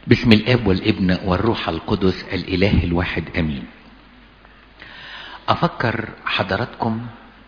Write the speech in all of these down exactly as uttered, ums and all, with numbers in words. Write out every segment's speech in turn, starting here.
بسم الاب والابن والروح القدس الاله الواحد امين. افكر حضراتكم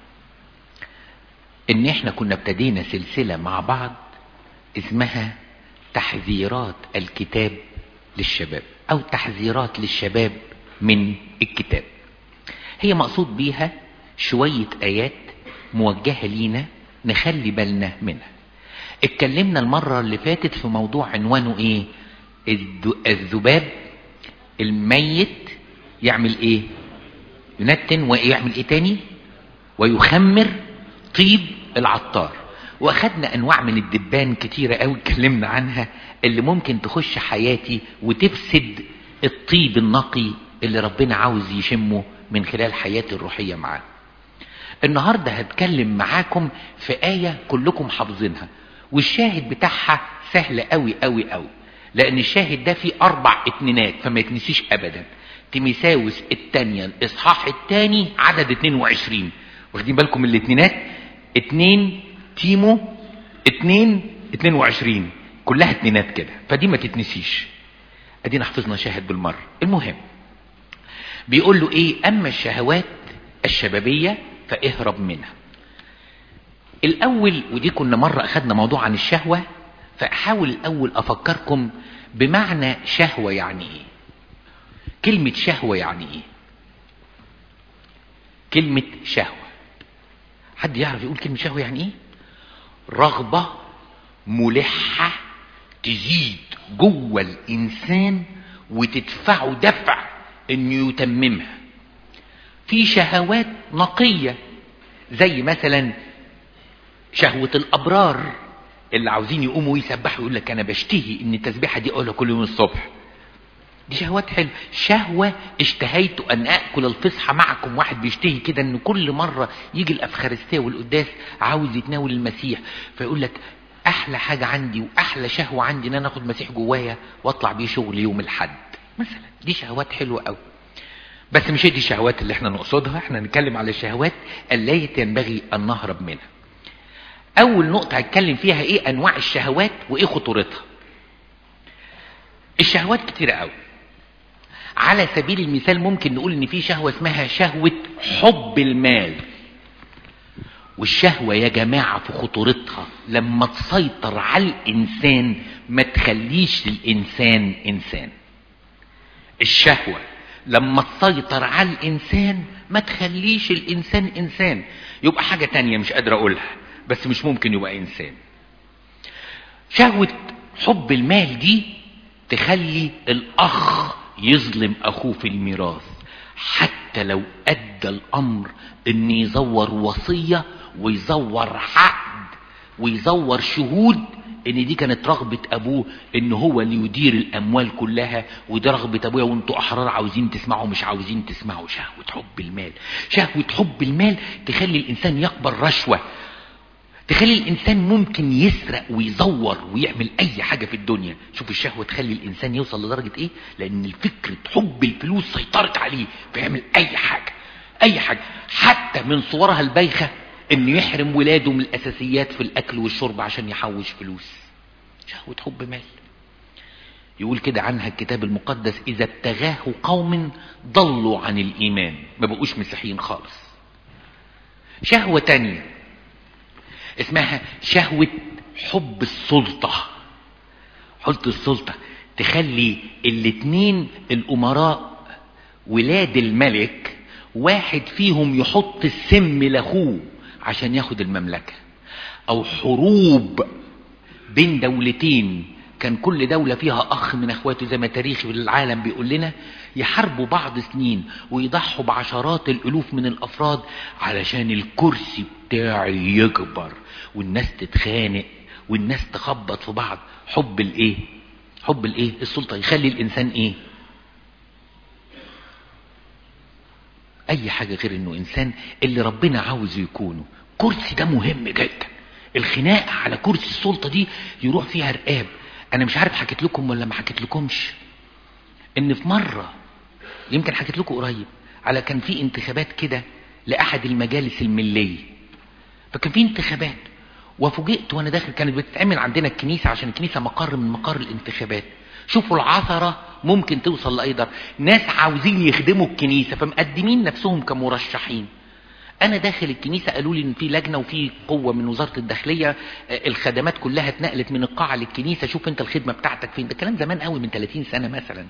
ان احنا كنا ابتدينا سلسلة مع بعض اسمها تحذيرات الكتاب للشباب او تحذيرات للشباب من الكتاب. هي مقصود بيها شوية ايات موجهة لينا نخلي بالنا منها. اتكلمنا المرة اللي فاتت في موضوع عنوانه ايه؟ الذباب الميت يعمل ايه؟ ينتن ويعمل ايه تاني؟ ويخمر طيب العطار. واخدنا انواع من الدبان كتيرة قوي اتكلمنا عنها اللي ممكن تخش حياتي وتفسد الطيب النقي اللي ربنا عاوز يشمه من خلال حياتي الروحية معاه. النهاردة هتكلم معاكم في آية كلكم حافظينها، والشاهد بتاعها سهل قوي قوي قوي، لان الشاهد ده فيه اربع اتنينات فما يتنسيش ابدا. تيموثاوس الثانية الاصحاح الثاني عدد اتنين وعشرين. واخدين بالكم من الاتنينات؟ اتنين تيمو اتنين اتنين وعشرين، كلها اتنينات كده، فدي ما تتنسيش. ادينا حفظنا شاهد بالمرة. المهم بيقول له ايه؟ اما الشهوات الشبابية فاهرب منها. الاول، ودي كنا مرة اخدنا موضوع عن الشهوة، فاحاول الاول افكركم بمعنى شهوة يعني ايه. كلمة شهوة يعني ايه؟ كلمة شهوة، حد يعرف يقول كلمة شهوة يعني ايه؟ رغبة ملحة تزيد جوه الانسان وتدفعه دفع انه يتممها. في شهوات نقية زي مثلا شهوة الابرار اللي عاوزين يقوموا يسبحوا يقول لك انا بشتهي ان التسبيحة دي اقولها كل يوم الصبح. دي شهوات حلوه. شهوة اشتهيت ان اكل الفصحى معكم، واحد بيشتهي كده ان كل مرة يجي الافخارستيه والقداس عاوز يتناول المسيح، فيقول لك احلى حاجة عندي واحلى شهوة عندي ان انا اخد مسيح جوايا واطلع بيه شغل يوم الحد مثلا. دي شهوات حلوة قوي، بس مش دي الشهوات اللي احنا نقصدها. احنا نتكلم على الشهوات التي ينبغي ان نهرب منها. اول نقطة هتكلم فيها ايه انواع الشهوات وايه خطورتها. الشهوات كتيرة قوي. على سبيل المثال ممكن نقول ان في شهوة اسمها شهوة حب المال. والشهوة يا جماعة في خطورتها لما تسيطر على الانسان ما تخليش الانسان انسان. الشهوة لما تسيطر على الانسان ما تخليش الانسان انسان، يبقى حاجة تانية مش قادر اقولها، بس مش ممكن يبقى انسان. شهوة حب المال دي تخلي الاخ يظلم اخوه في الميراث، حتى لو ادى الامر ان يزور وصية ويزور عقد ويزور شهود ان دي كانت رغبة ابوه ان هو اللي يدير الاموال كلها، ودي رغبة ابويا وانتوا احرار عاوزين تسمعوا مش عاوزين تسمعوا. شهوة حب المال. شهوة حب المال تخلي الانسان يقبل رشوة، تخلي الانسان ممكن يسرق ويزور ويعمل اي حاجة في الدنيا. شوف الشهوة تخلي الانسان يوصل لدرجة ايه؟ لان الفكرة حب الفلوس سيطرت عليه فيعمل اي حاجة اي حاجة، حتى من صورها البايخة انه يحرم ولاده من الاساسيات في الاكل والشرب عشان يحوش فلوس. شهوة حب مال. يقول كده عنها الكتاب المقدس اذا ابتغاه قوم ضلوا عن الايمان، ما بقوش مسيحيين خالص. شهوة تانية اسمها شهوة حب السلطة. حب السلطة تخلي الاتنين الامراء ولاد الملك واحد فيهم يحط السم لاخوه عشان ياخد المملكة، او حروب بين دولتين كان كل دولة فيها اخ من اخواته زي ما تاريخ العالم بيقول لنا، يحاربوا بعض سنين ويضحوا بعشرات الالوف من الافراد علشان الكرسي بتاعي يكبر، والناس تتخانق والناس تخبط في بعض. حب الايه؟ حب الايه؟ السلطة يخلي الانسان ايه؟ اي حاجة غير انه انسان اللي ربنا عاوز يكونه. كرسي ده مهم جدا. الخناقة على كرسي السلطة دي يروح فيها رقاب. انا مش عارف حكيت لكم ولا ما حكيت لكمش ان في مرة يمكن حكيت لكم قريب على كان في انتخابات كده لاحد المجالس الملية، فكان في انتخابات وفوجئت وانا داخل، كانت بتتعمل عندنا الكنيسة عشان الكنيسة مقر من مقر الانتخابات. شوفوا العثرة ممكن توصل لأي درجة. ناس عاوزين يخدموا الكنيسة فمقدمين نفسهم كمرشحين. انا داخل الكنيسة قالوا لي ان في لجنة وفي قوة من وزارة الداخلية، الخدمات كلها اتنقلت من القاعة للكنيسة، شوف انت الخدمة بتاعتك فين. ده كلام زمان قوي من ثلاثين سنة مثلا.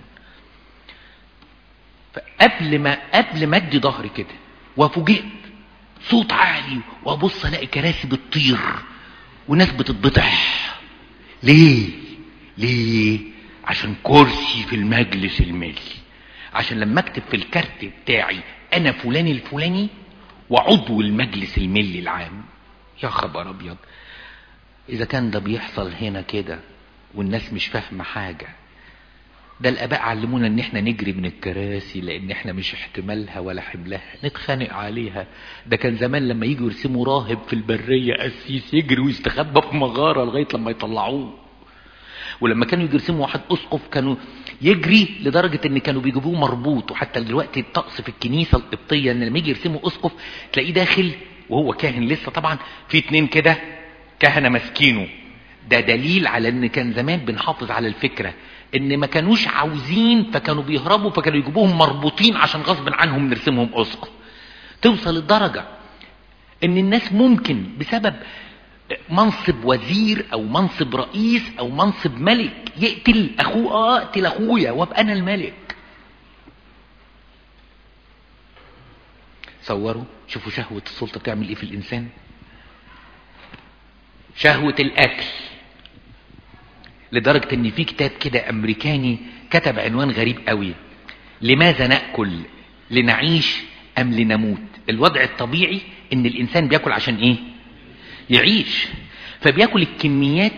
فقبل ما قبل ما ادي ظهري كده وفوجئت صوت عالي وابص الاقي كراسي بتطير وناس بتتبطح. ليه ليه؟ عشان كرسي في المجلس المالي، عشان لما اكتب في الكارت بتاعي انا فلان الفلاني وعضو المجلس المالي العام. يا خبر ابيض، اذا كان ده بيحصل هنا كده والناس مش فاهمه حاجه. ده الاباء علمونا ان احنا نجري من الكراسي لان احنا مش احتمالها ولا حملها، نتخانق عليها. ده كان زمان لما يجوا يرسموا راهب في البريه قسيس يجري ويستخبى في مغاره لغايه لما يطلعوه. ولما كانوا يجوا يرسموا واحد اسقف كانوا يجري لدرجه ان كانوا بيجيبوه مربوط. وحتى دلوقتي الطقس في الكنيسه القبطيه ان لما يجي يرسموا اسقف تلاقيه داخل وهو كاهن لسه طبعا في اتنين كده كهنه ماسكينه. ده دليل على ان كان زمان بنحافظ على الفكره ان ما كانوش عاوزين فكانوا بيهربوا، فكانوا يجيبوهم مربوطين عشان غصب عنهم نرسمهم اسقف. توصل الدرجه ان الناس ممكن بسبب منصب وزير او منصب رئيس او منصب ملك يقتل اخوه. اه اقتل اخويا وابقى انا الملك. صوروا شوفوا شهوة السلطة بتعمل ايه في الانسان. شهوة الاكل، لدرجة ان في كتاب كده امريكاني كتب عنوان غريب قوي: لماذا نأكل؟ لنعيش ام لنموت؟ الوضع الطبيعي ان الانسان بياكل عشان ايه؟ يعيش. فبياكل الكميات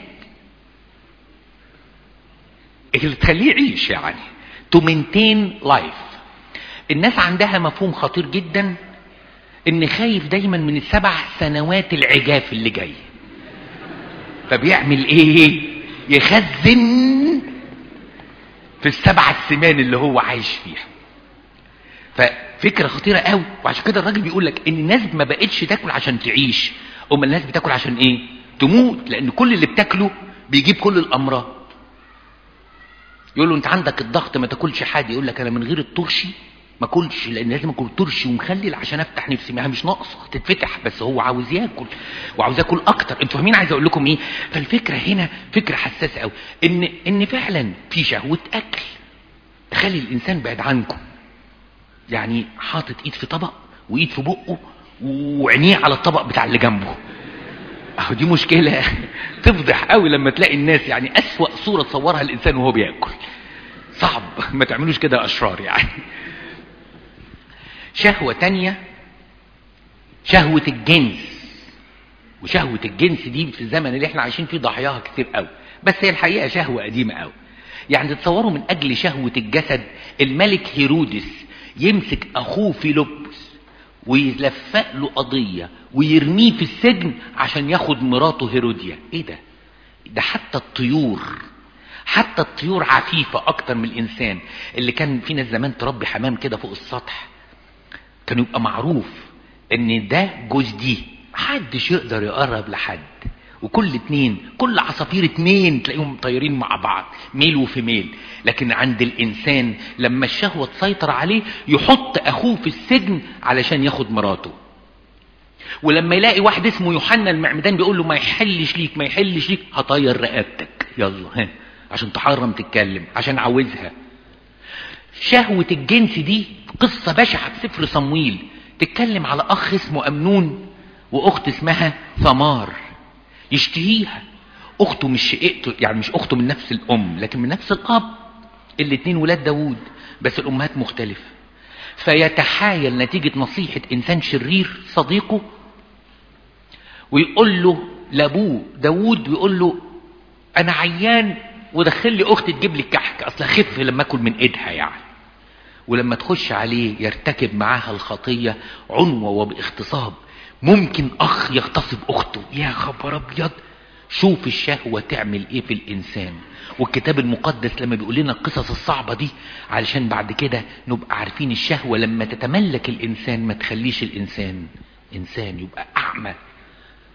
اللي تخليه يعيش، يعني to maintain life. الناس عندها مفهوم خطير جدا ان خايف دايما من السبع سنوات العجاف اللي جاي، فبيعمل ايه؟ يخزن في السبع السمان اللي هو عايش فيها. ففكرة خطيرة قوي. وعشان كده الراجل بيقول لك ان الناس ما بقتش تاكل عشان تعيش، اما الناس بتاكل عشان ايه؟ تموت. لان كل اللي بتاكله بيجيب كل الامراض. يقول له انت عندك الضغط ما تاكلش حاجه، يقول لك انا من غير الترشي ما اكلش، لان لازم اكل ترشي ومخلل عشان افتح نفسي. ما مش ناقصه تتفتح، بس هو عاوز ياكل وعاوز ياكل اكتر. انتوا فاهمين عايز اقول لكم ايه؟ فالفكره هنا فكره حساسه قوي، ان ان فعلا في شهوه اكل تخلي الانسان بعيد عنكم. يعني حاطط ايد في طبق وايد في بقه وعينيه على الطبق بتاع اللي جنبه. اهو دي مشكله تفضح قوي لما تلاقي الناس، يعني اسوأ صوره تصورها الانسان وهو بياكل. صعب ما تعملوش كده اشرار يعني. شهوه تانية شهوه الجنس. وشهوه الجنس دي في الزمن اللي احنا عايشين فيه ضحاياها كتير قوي، بس هي الحقيقه شهوه قديمه قوي. يعني تتصوروا من اجل شهوه الجسد الملك هيرودس يمسك اخوه فيلبس ويلفق له قضيه ويرميه في السجن عشان ياخد مراته هيروديا. ايه ده؟ ده حتى الطيور حتى الطيور عفيفه اكتر من الانسان. اللي كان في ناس زمان تربي حمام كده فوق السطح، كان يبقى معروف ان ده جوز دي، محدش يقدر يقرب لحد. وكل اتنين كل عصافير اتنين تلاقيهم طايرين مع بعض، ميل وفيميل. لكن عند الانسان لما الشهوة تسيطر عليه يحط اخوه في السجن علشان ياخد مراته. ولما يلاقي واحد اسمه يوحنا المعمدان بيقول له ما يحلش ليك ما يحلش ليك، هطير رقبتك يلا ها عشان تحرم تتكلم عشان عاوزها. شهوة الجنس دي قصة بشعة في سفر صمويل، تتكلم على اخ اسمه امنون واخت اسمها ثمار يشتهيها. اخته مش شقيقته، يعني مش اخته من نفس الام لكن من نفس الاب، الاتنين ولاد داوود بس الامهات مختلفة. فيتحايل نتيجة نصيحة انسان شرير صديقه ويقول له لابوه داوود، ويقول له انا عيان ودخل لي اختي تجيب لي الكحك اصلا خف لما اكل من ايدها يعني. ولما تخش عليه يرتكب معاها الخطية عنوة وباغتصاب. ممكن اخ يغتصب اخته. يا خبر ابيض، شوف الشهوة تعمل ايه في الانسان. والكتاب المقدس لما بيقول لنا القصص الصعبة دي علشان بعد كده نبقى عارفين الشهوة لما تتملك الانسان ما تخليش الانسان انسان، يبقى اعمى.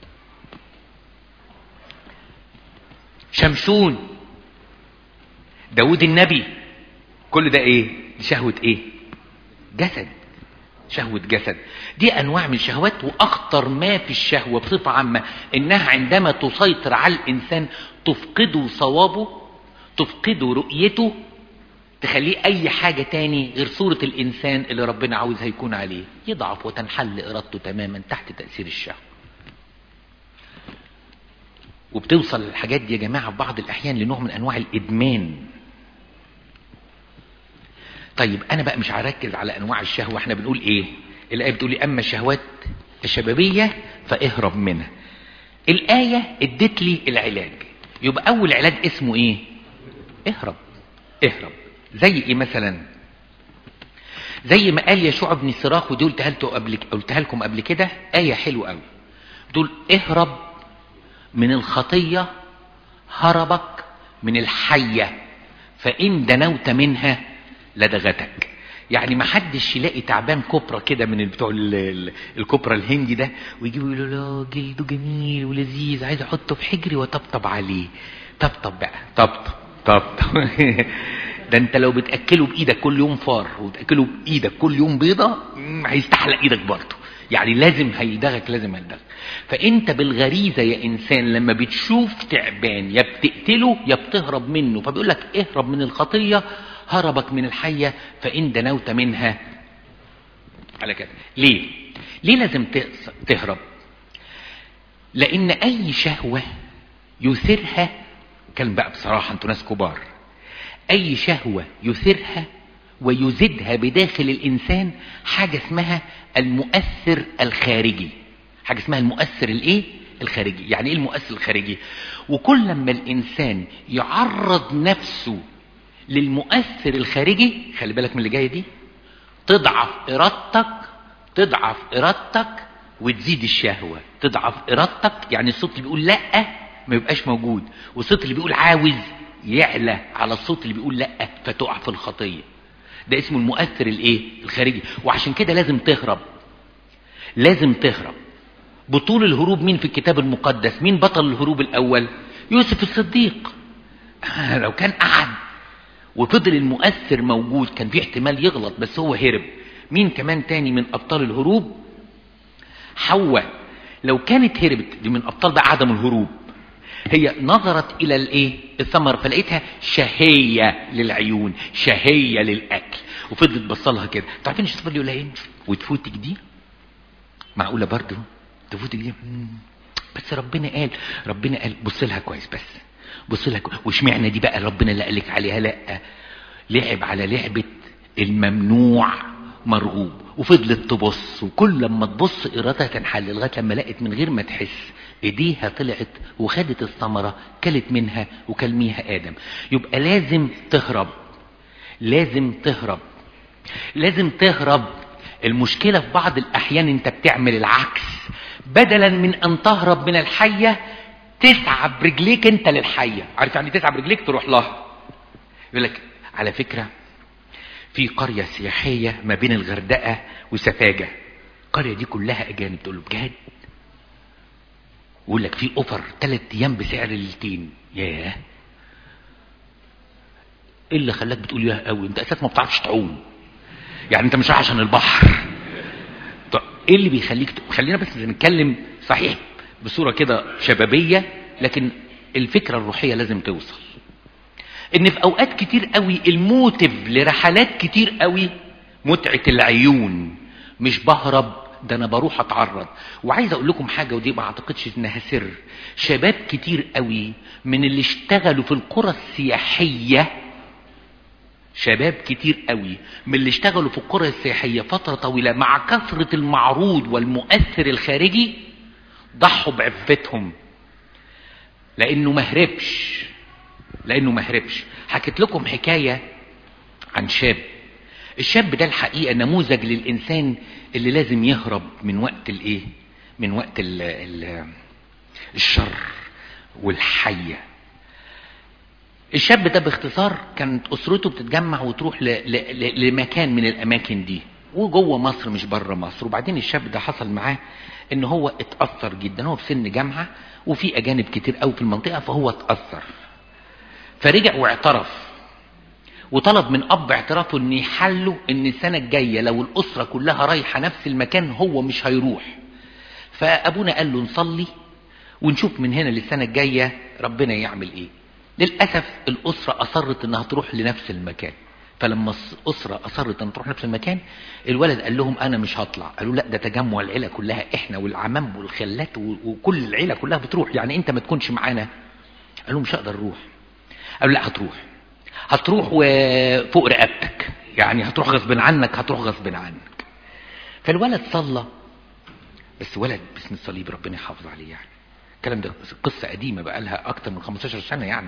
شمشون داود النبي، كل ده ايه؟ دي شهوة ايه؟ جسد، شهوة جسد. دي انواع من الشهوات. واخطر ما في الشهوة بصفة عامة انها عندما تسيطر على الانسان تفقده صوابه، تفقده رؤيته، تخليه اي حاجة تاني غير صورة الانسان اللي ربنا عاوزها يكون عليه، يضعف وتنحل ارادته تماما تحت تأثير الشهوة. وبتوصل الحاجات دي يا جماعة في بعض الاحيان لنوع من انواع الادمان. طيب انا بقى مش هركز على انواع الشهوة، احنا بنقول ايه؟ الآية بتقول لي اما الشهوات الشبابية فاهرب منها. الآية ادت لي العلاج. يبقى اول علاج اسمه ايه؟ اهرب. اهرب زي ايه مثلا؟ زي ما قال يشوع بن سراخ، ودي قلتها لكم قبل قلتها لكم قبل كده، آية حلوة قوي. دول اهرب من الخطية هربك من الحية فإن دنوت منها لدغتك. يعني ما حدش يلاقي تعبان كوبرا كده من بتوع الكوبرا الهندي ده ويجيبوا يقولوا له جلده جميل ولذيذ عايز احطه في حجري وطبطب عليه. طبطب بقى، طبطب طبطب ده انت لو بتاكله بايدك كل يوم فار وتاكله بايدك كل يوم بيضه هيستحلق ايدك برضه، يعني لازم هيلدغك، لازم هيلدغك. فانت بالغريزه يا انسان لما بتشوف تعبان يا بتقتله يا بتهرب منه. فبيقول لك اهرب من الخطيه هربك من الحيه فان دنوت منها على كده. ليه؟ ليه لازم تهرب؟ لان اي شهوه يثيرها، كان بقى بصراحه انتوا ناس كبار، اي شهوه يثيرها ويزيدها بداخل الانسان حاجه اسمها المؤثر الخارجي. حاجه اسمها المؤثر الايه؟ الخارجي. يعني ايه المؤثر الخارجي؟ وكل لما الانسان يعرض نفسه للمؤثر الخارجي، خلي بالك من اللي جايه دي، تضعف ارادتك، تضعف ارادتك وتزيد الشهوه. تضعف ارادتك يعني الصوت اللي بيقول لا ما يبقاش موجود، والصوت اللي بيقول عاوز يعلى على الصوت اللي بيقول لا، فتقع في الخطيه. ده اسمه المؤثر الايه؟ الخارجي. وعشان كده لازم تهرب، لازم تهرب. بطول الهروب مين في الكتاب المقدس؟ مين بطل الهروب الاول؟ يوسف الصديق. لو كان قعد وفضل المؤثر موجود كان في احتمال يغلط، بس هو هرب. مين كمان تاني من ابطال الهروب؟ حواء. لو كانت هربت، دي من ابطال بقى عدم الهروب، هي نظرت الى الايه؟ الثمر، فلقيتها شهية للعيون، شهية للاكل، وفضلت بصلها كده. تعرفين الشيطان اللي يقول لها ايه؟ وتفوتك دي؟ معقولة برضه تفوتك دي؟ بس ربنا قال، ربنا قال بص لها كويس، بس بص لها كويس. واشمعنى دي بقى ربنا اللي قالك عليها؟ لا، لعب على لعبة الممنوع مرغوب، وفضلت تبص، وكل لما تبص ارادتها تنحل لغايه لما لقت من غير ما تحس ايديها طلعت وخدت الثمره، كلت منها وكلميها ادم. يبقى لازم تهرب، لازم تهرب، لازم تهرب. المشكله في بعض الاحيان انت بتعمل العكس، بدلا من ان تهرب من الحيه تسعى برجليك انت للحيه. عارف يعني تسعى برجليك؟ تروح لها. يقول لك على فكره في قريه سياحيه ما بين الغردقه وسفاجه، القريه دي كلها اجانب. تقول له بجد؟ يقول لك في اوفر ثلاث ايام بسعر ليلتين. ياه، ايه اللي خلاك بتقول ياه قوي؟ انت اساسا ما بتعرفش تعوم، يعني انت مش رايح عشان البحر. طب ايه اللي بيخليك ت... خلينا بس نتكلم صحيح بصوره كده شبابيه، لكن الفكره الروحيه لازم توصل. ان في اوقات كتير قوي الموتيف لرحلات كتير قوي متعه العيون، مش بهرب، ده انا بروح اتعرض. وعايز اقول لكم حاجه، ودي ما اعتقدش انها سر، شباب كتير قوي من اللي اشتغلوا في القرى السياحيه، شباب كتير قوي من اللي اشتغلوا في القرى السياحيه فتره طويله مع كثره المعروض والمؤثر الخارجي ضحوا بعفتهم لانه ما هربش، لانه ما هربش. حكيت لكم حكايه عن شاب، الشاب ده الحقيقه نموذج للانسان اللي لازم يهرب من وقت الايه؟ من وقت ال ال الشر والحيه. الشاب ده باختصار كانت اسرته بتتجمع وتروح ل ل لمكان من الاماكن دي، وجوه مصر مش بره مصر. وبعدين الشاب ده حصل معاه ان هو اتاثر جدا، هو في سن جامعه وفي اجانب كتير قوي في المنطقه، فهو اتاثر فرجع واعترف. وطلب من اب اعترافه ان يحله ان السنة الجاية لو الاسرة كلها رايحة نفس المكان هو مش هيروح. فابونا قال له نصلي ونشوف من هنا للسنة الجاية ربنا يعمل ايه. للأسف الاسرة اصرت انها تروح لنفس المكان. فلما الاسرة اصرت ان تروح نفس المكان الولد قال لهم انا مش هطلع. قالوا لا ده تجمع العيلة كلها، احنا والعمام والخلات وكل العيلة كلها بتروح، يعني انت ما تكونش معانا؟ قالوا مش هقدر اروح. قالوا لا هتروح، هتروح وفوق رقبتك، يعني هتروح غصب عنك، هتروح غصب عنك. فالولد صلى، بس ولد باسم الصليب ربنا يحافظ عليه. يعني الكلام ده قصة قديمة بقى لها اكتر من خمستاشر سنة. يعني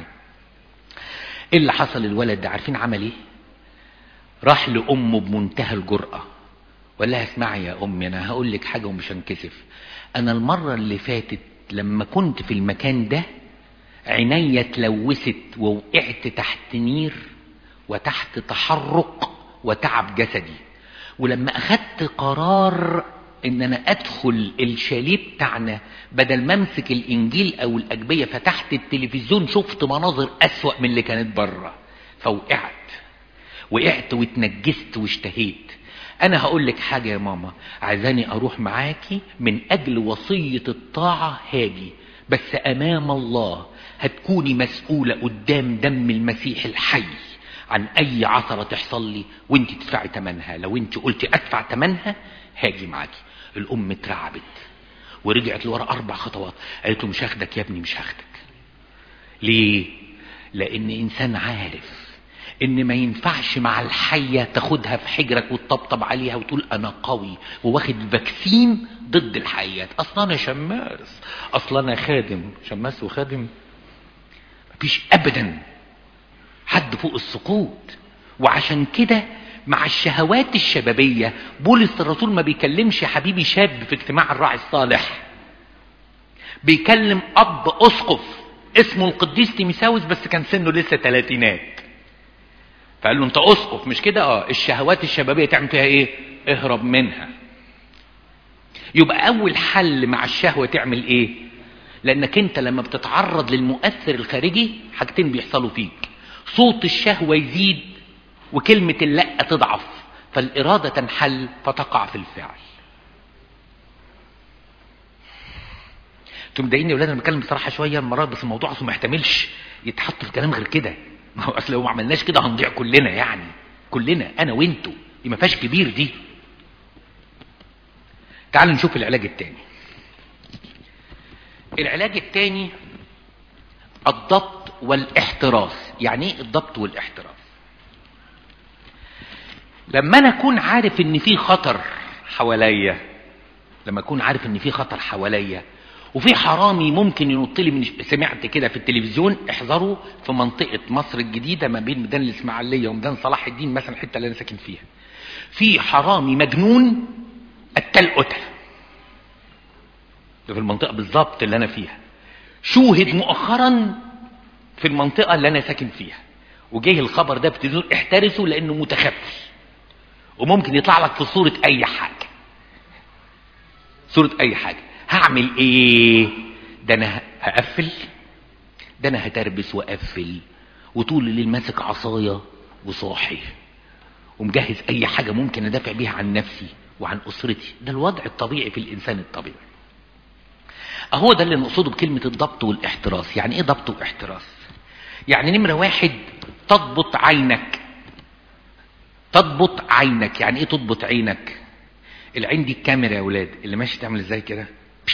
ايه اللي حصل؟ الولد ده عارفين عمل ايه؟ راح لأمه بمنتهى الجرأة وقال لها اسمعي يا أمي أنا هقول لك حاجة ومش هنكسف. أنا المرة اللي فاتت لما كنت في المكان ده عيني اتلوثت ووقعت تحت نير وتحت تحرق وتعب جسدي، ولما أخدت قرار إن أنا أدخل الشاليه بتاعنا بدل ما أمسك الإنجيل أو الأجبية فتحت التلفزيون شفت مناظر أسوأ من اللي كانت بره، فوقعت وقعت واتنجست واشتهيت. انا هقول لك حاجة يا ماما، عايزاني اروح معاكي من اجل وصية الطاعة هاجي، بس امام الله هتكوني مسؤولة قدام دم المسيح الحي عن اي عثرة تحصل لي وانت تدفعي تمنها. لو انت قلتي ادفع تمنها هاجي معاكي. الام اترعبت ورجعت لورا اربع خطوات. قالت له مش هاخدك يا ابني، مش هاخدك. ليه؟ لان انسان عارف ان ما ينفعش مع الحية تاخدها في حجرك وتطبطب عليها وتقول انا قوي وواخد فاكسين ضد الحيات. اصلا انا شماس، اصلا انا خادم. شماس وخادم مفيش ابدا حد فوق السقوط. وعشان كده مع الشهوات الشبابية بولس الرسول ما بيكلمش يا حبيبي شاب في اجتماع الراعي الصالح، بيكلم اب اسقف اسمه القديس تيميساوس بس كان سنه لسه تلاتينات. فقال له انت اسقف مش كده؟ اه. الشهوات الشبابية تعمل فيها ايه؟ اهرب منها. يبقى اول حل مع الشهوة تعمل ايه؟ لانك انت لما بتتعرض للمؤثر الخارجي حاجتين بيحصلوا فيك، صوت الشهوة يزيد وكلمة اللأ تضعف، فالإرادة تنحل فتقع في الفعل. انتوا مضايقين يا ولاد انا بتكلم بصراحة شوية المرات، بس الموضوع اصلا ما يحتملش يتحط في كلام غير كده. ما هو اصل لو ما عملناش كده هنضيع كلنا، يعني كلنا انا وانتوا، دي ما فيهاش كبير دي. تعالوا نشوف العلاج التاني. العلاج التاني الضبط والاحتراس. يعني ايه الضبط والاحتراس؟ لما انا اكون عارف ان في خطر حواليا، لما اكون عارف ان في خطر حواليا وفي حرامي ممكن ينط لي من، سمعت كده في التلفزيون احذروا في منطقة مصر الجديدة ما بين ميدان الاسماعيلية وميدان صلاح الدين مثلا الحتة اللي انا ساكن فيها، في حرامي مجنون قتل قتل. ده في المنطقة بالظبط اللي انا فيها، شوهد مؤخرا في المنطقة اللي انا ساكن فيها، وجيه الخبر ده بتزول احترسوا لانه متخفي وممكن يطلع لك في صورة اي حاجة، صورة اي حاجة. هعمل ايه؟ ده انا هقفل، ده انا هتربس واقفل وطول الليل ماسك عصاية وصاحي ومجهز اي حاجة ممكن ادافع بيها عن نفسي وعن اسرتي. ده الوضع الطبيعي في الانسان الطبيعي. اهو ده اللي نقصده بكلمة الضبط والاحتراس. يعني ايه ضبط واحتراس؟ يعني نمرة واحد تضبط عينك. تضبط عينك يعني ايه تضبط عينك؟ العين دي الكاميرا يا ولاد اللي ماشي تعمل ازاي كده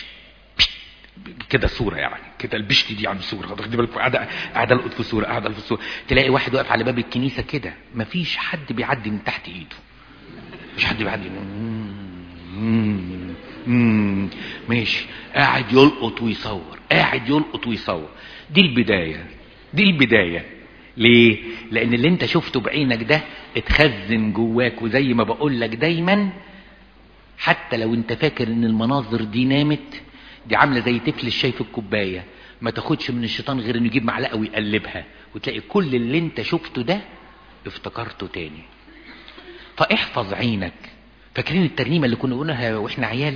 كده صورة، يعني كده البشت دي يعني صورة. خدي بالك قاعدة قاعدة القط في صورة، قاعدة في صورة. تلاقي واحد واقف على باب الكنيسة كده مفيش حد بيعدي من تحت ايده، مش حد بيعدي ماشي، قاعد يلقط ويصور، قاعد يلقط ويصور. دي البداية، دي البداية. ليه؟ لان اللي انت شفته بعينك ده اتخزن جواك، وزي ما بقول لك دايما حتى لو انت فاكر ان المناظر دي نامت، دي عاملة زي طفل الشاي في الكوباية، ما تاخدش من الشيطان غير انه يجيب معلقة ويقلبها وتلاقي كل اللي انت شفته ده افتكرته تاني. فاحفظ عينك. فاكرين الترنيمة اللي كنا قلناها واحنا عيال؟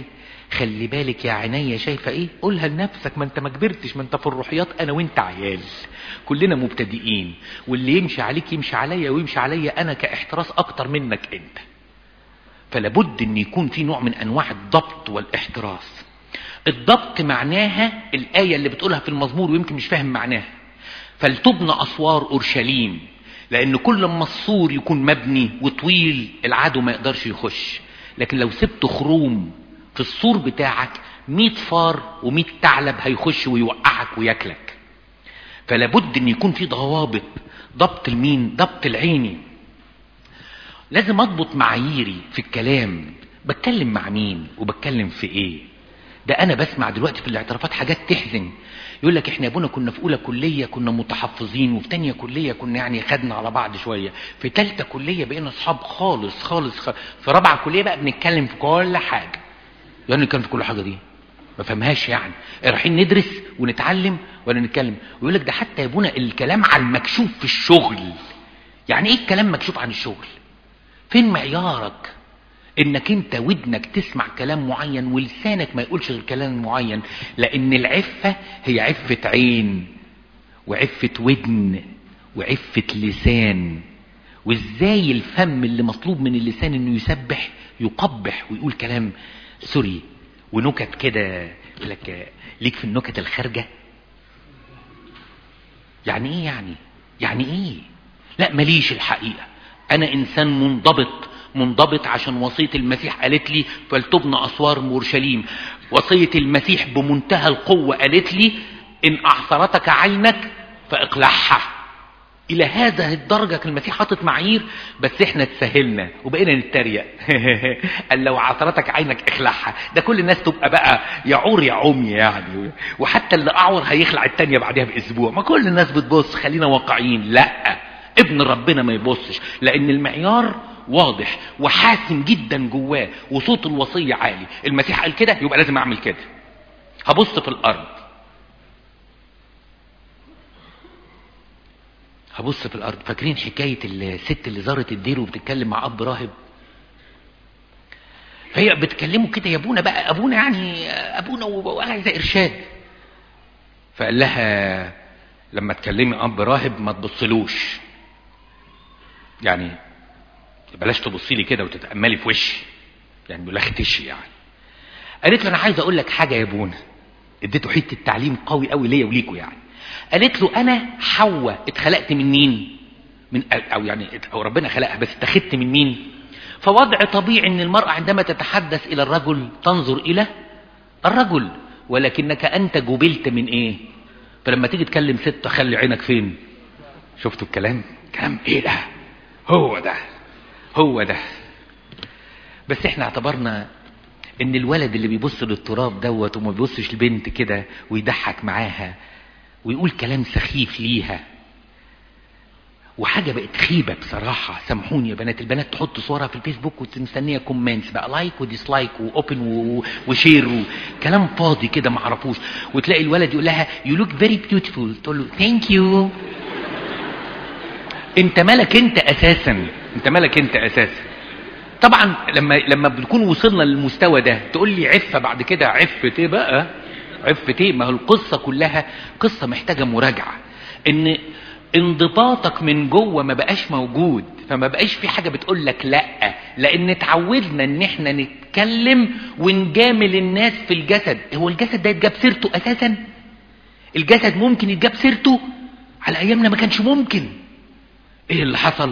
خلي بالك يا عينيا شايفة ايه، قولها لنفسك، ما انت ما كبرتش، ما انت في الروحيات انا وانت عيال، كلنا مبتدئين، واللي يمشي عليك يمشي عليا ويمشي عليا انا كاحتراس اكتر منك انت. فلابد ان يكون في نوع من انواع الضبط والاحتراس. الضبط معناها الآية اللي بتقولها في المزمور ويمكن مش فاهم معناها، فلتبنى أسوار أورشليم، لأن كل ما السور يكون مبني وطويل العدو ما يقدرش يخش. لكن لو سبت خروم في السور بتاعك مئة فار ومئة ثعلب هيخش ويوقعك وياكلك. فلابد ان يكون في ضوابط. ضبط المين؟ ضبط العيني. لازم اضبط معاييري في الكلام، بتكلم مع مين وبتكلم في ايه. ده انا بسمع دلوقتي في الاعترافات حاجات تحزن، يقول لك احنا ابونا كنا في اولى كليه كنا متحفظين، وفي تانية كليه كنا يعني خدنا على بعض شويه، في ثالثه كليه بقينا اصحاب خالص خالص خالص. في رابعه كليه بقى بنتكلم في كل حاجه. يعني نتكلم في كل حاجه دي ما فهمهاش، يعني رايحين ندرس ونتعلم ولا نتكلم؟ ويقول لك ده حتى يا ابونا الكلام على المكشوف في الشغل. يعني ايه الكلام مكشوف عن الشغل؟ فين معيارك انك انت ودنك تسمع كلام معين ولسانك ما يقولش غير كلام معين؟ لان العفة هي عفة عين وعفة ودن وعفة لسان. وازاي الفم اللي مطلوب من اللسان انه يسبح يقبح ويقول كلام سوري ونكت كده، لك ليك في النكت الخارجة. يعني ايه يعني يعني ايه؟ لا ماليش الحقيقة، انا انسان منضبط منضبط عشان وصية المسيح قالت لي فلتبنى أسوار أورشليم. وصية المسيح بمنتهى القوة قالت لي إن أعثرتك عينك فاقلعها. إلى هذا الدرجة كان المسيح حاطط معايير، بس إحنا تسهلنا وبقينا نتريق. قال لو عثرتك عينك اخلعها. ده كل الناس تبقى بقى يعور يا عمي يعني، وحتى اللي أعور هيخلع التانية بعدها بأسبوع. ما كل الناس بتبص، خلينا واقعيين. لا، ابن ربنا ما يبصش، لأن المعيار واضح وحاسم جدا جواه وصوت الوصية عالي. المسيح قال كده يبقى لازم اعمل كده. هبص في الارض هبص في الارض فاكرين حكاية الست اللي زارت الدير وبتتكلم مع اب راهب؟ فهي بتكلمه كده يا ابونا بقى، ابونا يعني ابونا وعايزة ارشاد. فقال لها لما تكلمي اب راهب ما تبصلوش، يعني بلاش تبصي لي كده وتتأملي في وشي، يعني بيقول لها اختشي يعني. قالت له انا عايز اقول لك حاجه يا ابونا. اديته حته التعليم قوي قوي ليا وليكوا يعني. قالت له انا حواء اتخلقت من مين؟ من او يعني او ربنا خلقها، بس اتخذت من مين؟ فوضع طبيعي ان المراه عندما تتحدث الى الرجل تنظر الى الرجل، ولكنك انت جبلت من ايه؟ فلما تيجي تكلم ست خلي عينك فين؟ شفتوا الكلام؟ كلام ايه ده؟ هو ده هو ده. بس احنا اعتبرنا ان الولد اللي بيبص للتراب دوت وما بيبصش البنت كده ويضحك معاها ويقول كلام سخيف ليها وحاجة بقت خيبة بصراحة. سامحوني يا بنات، البنات تحط صورها في الفيسبوك ومستنية كومنتس بقى، لايك وديسلايك واوبن وشير وكلام فاضي كده معرفوش. وتلاقي الولد يقول لها you look very beautiful، تقول له thank you. انت مالك انت اساسا؟ انت مالك انت اساسا؟ طبعا لما لما بنكون وصلنا للمستوى ده تقول لي عفة بعد كده، عفة ايه بقى؟ عفة ايه؟ ما هو القصة كلها قصة محتاجة مراجعة، ان انضباطك من جوه ما بقاش موجود، فما بقاش في حاجة بتقول لك لا، لان اتعودنا ان احنا نتكلم ونجامل الناس في الجسد. هو الجسد ده يتجاب سيرته اساسا؟ الجسد ممكن يتجاب سيرته؟ على ايامنا ما كانش ممكن. ايه اللي حصل؟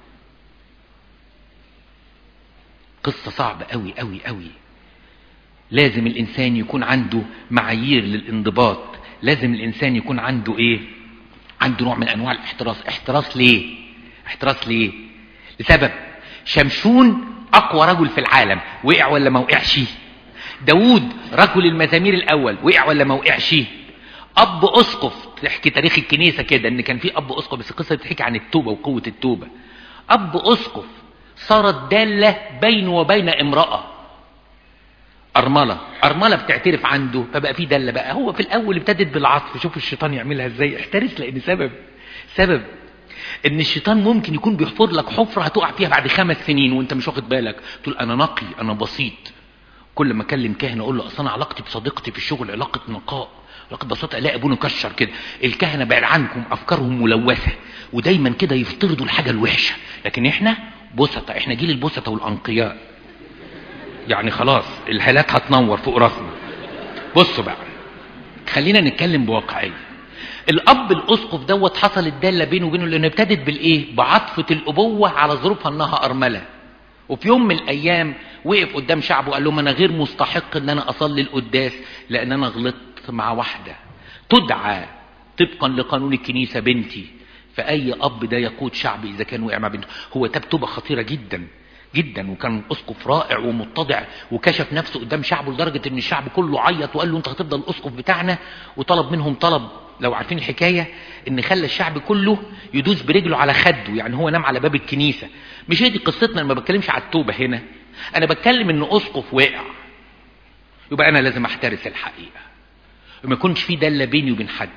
قصة صعبة قوي قوي قوي. لازم الانسان يكون عنده معايير للانضباط، لازم الانسان يكون عنده ايه؟ عنده نوع من انواع الاحتراس. احتراس ليه؟ احتراس ليه؟ لسبب شمشون اقوى رجل في العالم، وقع ولا ما وقعش؟ داود رجل المزامير الاول، وقع ولا ما وقعش؟ اب اسقف، تحكي تاريخ الكنيسة كده ان كان في اب اسقف، بس القصة بتحكي عن التوبة وقوة التوبة. اب اسقف صارت دالة بينه وبين امرأة أرملة، أرملة بتعترف عنده، فبقى في دالة بقى. هو في الأول ابتدت بالعطف، شوف الشيطان يعملها ازاي. احترس، لأن سبب سبب ان الشيطان ممكن يكون بيحفر لك حفرة هتقع فيها بعد خمس سنين وانت مش واخد بالك، تقول انا نقي انا بسيط، كل ما اكلم كاهن اقول له اصل انا علاقتي بصديقتي في الشغل علاقه نقاء، علاقه بساطه، الاقي ابونا كشر كده. الكهنه بعد عنكم افكارهم ملوثه ودايما كده يفترضوا الحاجه الوحشه، لكن احنا بسطة، احنا جيل البسطة والانقياء. يعني خلاص الهالات هتنور فوق راسنا. بصوا بقى، خلينا نتكلم بواقعيه. الاب الاسقف دوت حصل الداله بينه وبينه لان ابتدت بالايه؟ بعطفه الابوه على ظروفها انها ارمله. وفي يوم من الايام وقف قدام شعبه وقال لهم انا غير مستحق ان انا اصلي القداس لان انا غلطت مع واحده تدعى طبقا لقانون الكنيسه بنتي. فاي اب ده يقود شعب اذا كان وقع مع بنته. هو تاب توبه خطيره جدا جدا، وكان اسقف رائع ومتضع وكشف نفسه قدام شعبه لدرجه ان الشعب كله عيط وقال له انت هتفضل الاسقف بتاعنا، وطلب منهم طلب لو عارفين الحكايه ان خلى الشعب كله يدوس برجله على خده، يعني هو نام على باب الكنيسه. مش هي دي قصتنا، انا ما بتكلمش على التوبه هنا، انا بتكلم ان اسقف وقع يبقى انا لازم احترس الحقيقه وما يكونش في داله بيني وبين حد.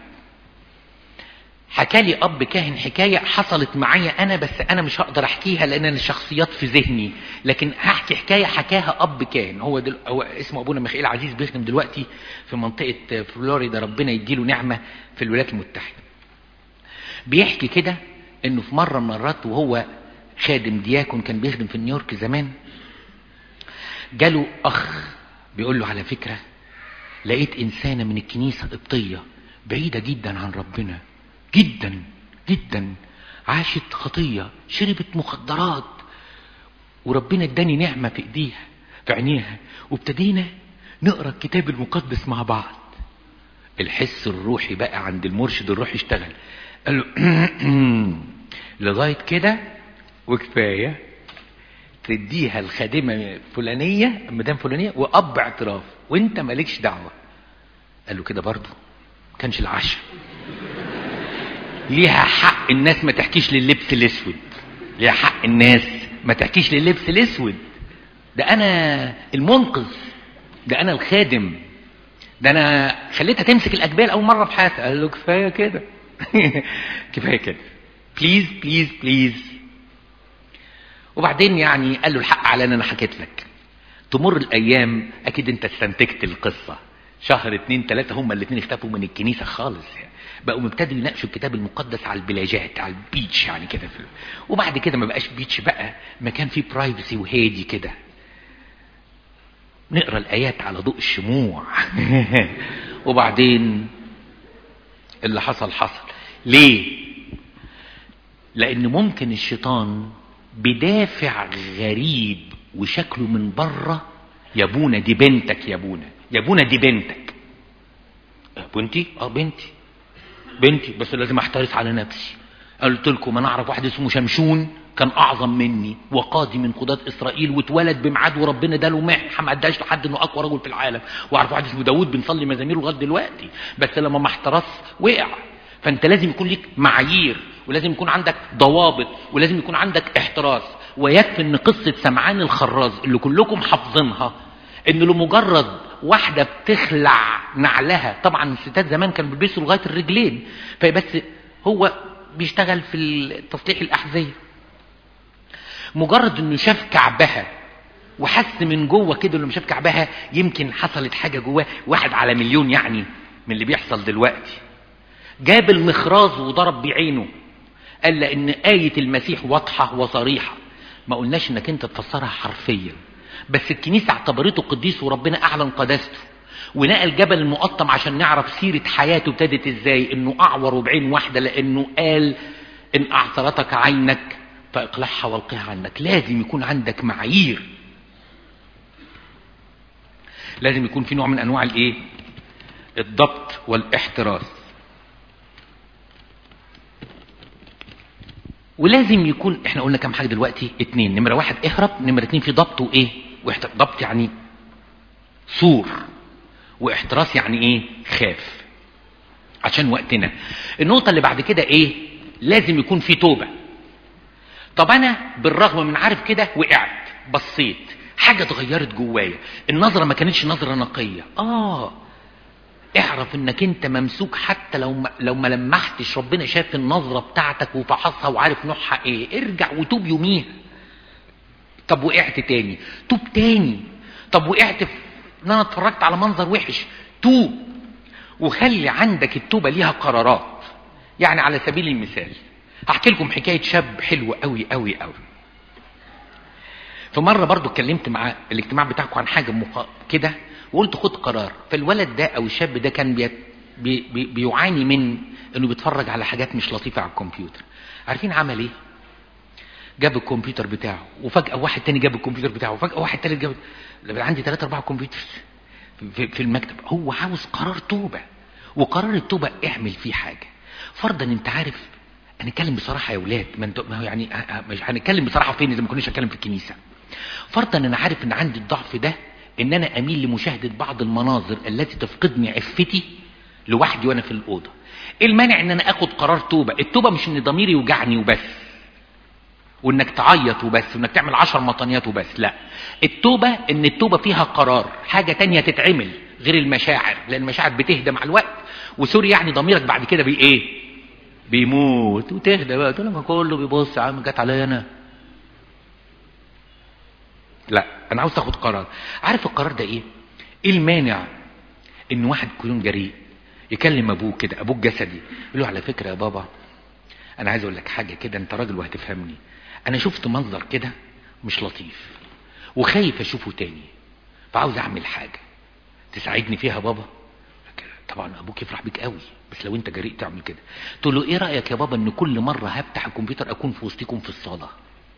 حكى لي اب كاهن حكايه حصلت معايا انا، بس انا مش هقدر احكيها لان انا الشخصيات في ذهني، لكن هحكي حكايه حكاها اب كاهن. هو دل... هو اسمه ابونا ميخائيل عزيز، بيخدم دلوقتي في منطقه فلوريدا، ربنا يديله نعمه، في الولايات المتحده. بيحكي كده انه في مره من المرات وهو خادم دياكون كان بيخدم في نيويورك زمان، جاله اخ بيقول له على فكره لقيت انسانه من الكنيسه قبطيه بعيده جدا عن ربنا جدا جدا، عاشت خطيه، شربت مخدرات، وربنا اداني نعمه في ايديها في عينيها، وابتدينا نقرا الكتاب المقدس مع بعض. الحس الروحي بقى عند المرشد الروحي اشتغل، قال له لغايه كده وكفايه، تديها الخادمه فلانيه مدام فلانيه واب اعتراف وانت مالكش دعوه. قال له كده برضه كانش العشاء. ليها حق الناس ما تحكيش لللبس الاسود، ليها حق الناس ما تحكيش لللبس الاسود. ده انا المنقذ، ده انا الخادم، ده انا خليتها تمسك الاجبال اول مره في حياتها. قال له كفايه كده كفايه كده، بليز بليز بليز. وبعدين يعني قال له الحق على ان انا حكيت لك. تمر الايام، اكيد انت استنتجت القصه، شهر اتنين تلاته هما الاتنين اختفوا من الكنيسه خالص، يعني بقوا مبتدوا يناقشوا الكتاب المقدس على البلاجات، على البيتش يعني كده. وبعد كده ما بقاش بيتش، بقى مكان فيه برايفسي وهادي كده، نقرا الايات على ضوء الشموع. وبعدين اللي حصل حصل. ليه؟ لان ممكن الشيطان بدافع غريب وشكله من بره، يا ابونا دي بنتك، يا ابونا يا ابونا دي بنتك. بنتي؟ اه بنتي بنتي، بس لازم احترس على نفسي. قلت لكم انا اعرف واحد اسمه شمشون كان اعظم مني وقاضي من قضاة اسرائيل، واتولد بميعاد وربنا اداله منحه ما اداش لحد انه اقوى رجل في العالم. واعرف واحد اسمه داوود بنصلي مزاميره لغايه دلوقتي، بس لما ما احترس وقع. فانت لازم يكون ليك معايير، ولازم يكون عندك ضوابط، ولازم يكون عندك احتراس. ويكفي ان قصه سمعان الخراز اللي كلكم حافظينها، ان لمجرد واحده بتخلع نعلها، طبعا الستات زمان كانوا بيلبسوا لغايه الرجلين، فبس هو بيشتغل في تصليح الاحذيه، مجرد انه شاف كعبها وحس من جوه كده انه شاف كعبها، يمكن حصلت حاجه جواه، واحد على مليون يعني من اللي بيحصل دلوقتي. جاب المخراز وضرب بعينه، قال لان آية المسيح واضحة وصريحة، ما قلناش انك انت تفسرها حرفيا، بس الكنيسة اعتبرته قديس وربنا اعلن قداسته، ونقل جبل المقطم عشان نعرف سيرة حياته ابتدت ازاي، انه اعور بعين واحدة، لانه قال ان اعثرتك عينك فاقلعها والقها عنك. لازم يكون عندك معايير، لازم يكون في نوع من انواع الايه؟ الضبط والاحتراس. ولازم يكون، احنا قلنا كم حاجه دلوقتي؟ اتنين. نمره واحد اهرب، نمره اتنين في ضبط وايه؟ واحتراس. ضبط يعني صور، واحتراس يعني ايه؟ خاف. عشان وقتنا. النقطه اللي بعد كده ايه؟ لازم يكون في توبه. طب انا بالرغم من عارف كده وقعت، بصيت حاجه اتغيرت جوايا، النظره ما كانتش نظره نقيه. اه اعرف انك انت ممسوك، حتى لو ما لو ما لمحتش، ربنا شاف النظره بتاعتك وفحصها وعارف نوعها ايه. ارجع وتوب يوميها. طب وقعت تاني، توب تاني. طب وقعت ان انا اتفرجت على منظر وحش. توب، وخلي عندك التوبة ليها قرارات. يعني على سبيل المثال هحكي لكم حكاية شاب حلو قوي قوي قوي. فمرة برضو اتكلمت مع الاجتماع بتاعكم عن حاجة مق... كده، وقلت خد قرار. فالولد ده او الشاب ده كان بي... بي... بي... بيعاني من انه بيتفرج على حاجات مش لطيفة على الكمبيوتر. عارفين عمل ايه؟ جاب الكمبيوتر بتاعه، وفجأة واحد تاني جاب الكمبيوتر بتاعه، وفجأة واحد تالت جاب. عندي ثلاثة أربعة كمبيوترز في... في المكتب. هو عاوز قرار توبة، وقرار التوبة اعمل فيه حاجة. فرضا انت عارف، هنتكلم بصراحة يا ولاد، ما انتوا يعني مش هنتكلم بصراحة فين اذا ما كناش هنتكلم في الكنيسة. فرضا انا عارف ان عندي الضعف ده، ان انا اميل لمشاهدة بعض المناظر التي تفقدني عفتي لوحدي وانا في الاوضة. ايه المانع ان انا اخد قرار توبة؟ التوبة مش ان ضميري يوجعني وبس، وانك تعيط وبس، وانك تعمل عشر مطانيات وبس. لا، التوبة ان التوبة فيها قرار، حاجة تانية تتعمل غير المشاعر، لان المشاعر بتهدى مع الوقت. وسوري يعني ضميرك بعد كده بي ايه؟ بيموت وتهدى بقى. تقول لما كله بيبص، عم جت عليا انا. لا، انا عاوز تاخد قرار. عارف القرار ده ايه؟ ايه المانع ان واحد يكون جريء يكلم ابوه كده، ابوه الجسدي، يقول له على فكرة يا بابا انا عايز اقول لك حاجة كده، انت راجل وهتفهمني. انا شفت منظر كده مش لطيف وخايف اشوفه تاني، فعاوز اعمل حاجة تساعدني فيها بابا. طبعا ابوك يفرح بيك قوي، بس لو انت جريء تعمل كده تقول له ايه رأيك يا بابا ان كل مرة هفتح الكمبيوتر اكون في وسطكم في الصالة.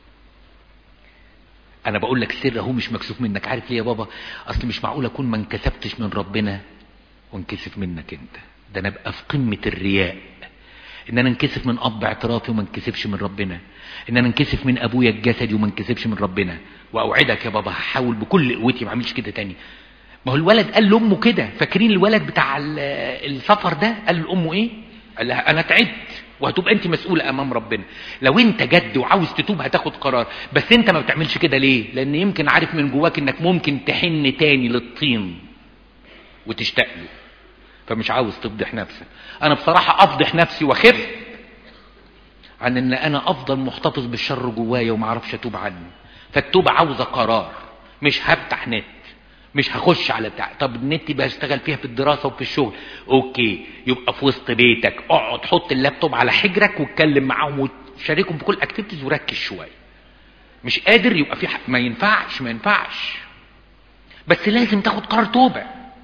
انا بقول لك سر اهو مش مكسوف منك. عارف ليه يا بابا؟ اصل مش معقول اكون ما انكسفتش من ربنا وانكسف منك انت. ده انا ابقى في قمة الرياء ان انا انكسف من اب اعترافي وما انكسفش من ربنا، ان انا انكسف من ابويا الجسدي وما انكسفش من ربنا. واوعدك يا بابا هحاول بكل قوتي ما اعملش كده تاني. ما هو الولد قال لامه كده. فاكرين الولد بتاع السفر ده قال لامه ايه؟ قال لها انا تعبت وهتبقى انت مسؤولة امام ربنا. لو انت جد وعاوز تتوب هتاخد قرار، بس انت ما بتعملش كده ليه؟ لان يمكن عارف من جواك انك ممكن تحن تاني للطين وتشتاق له، فمش عاوز تفضح نفسك. انا بصراحة افضح نفسي واخف عن ان انا افضل محتفظ بالشر جوايا وما اعرفش اتوب عنه. فالتوبة عاوزة قرار. مش هفتح نت، مش هخش على بتاع. طب النت يبقى اشتغل فيها في الدراسة وفي الشغل، اوكي، يبقى في وسط بيتك اقعد حط اللابتوب على حجرك واتكلم معاهم وشاركهم في كل اكتيفيتيز وركز شوية. مش قادر يبقى في حق. ما ينفعش ما ينفعش بس لازم تاخد قرار توبة.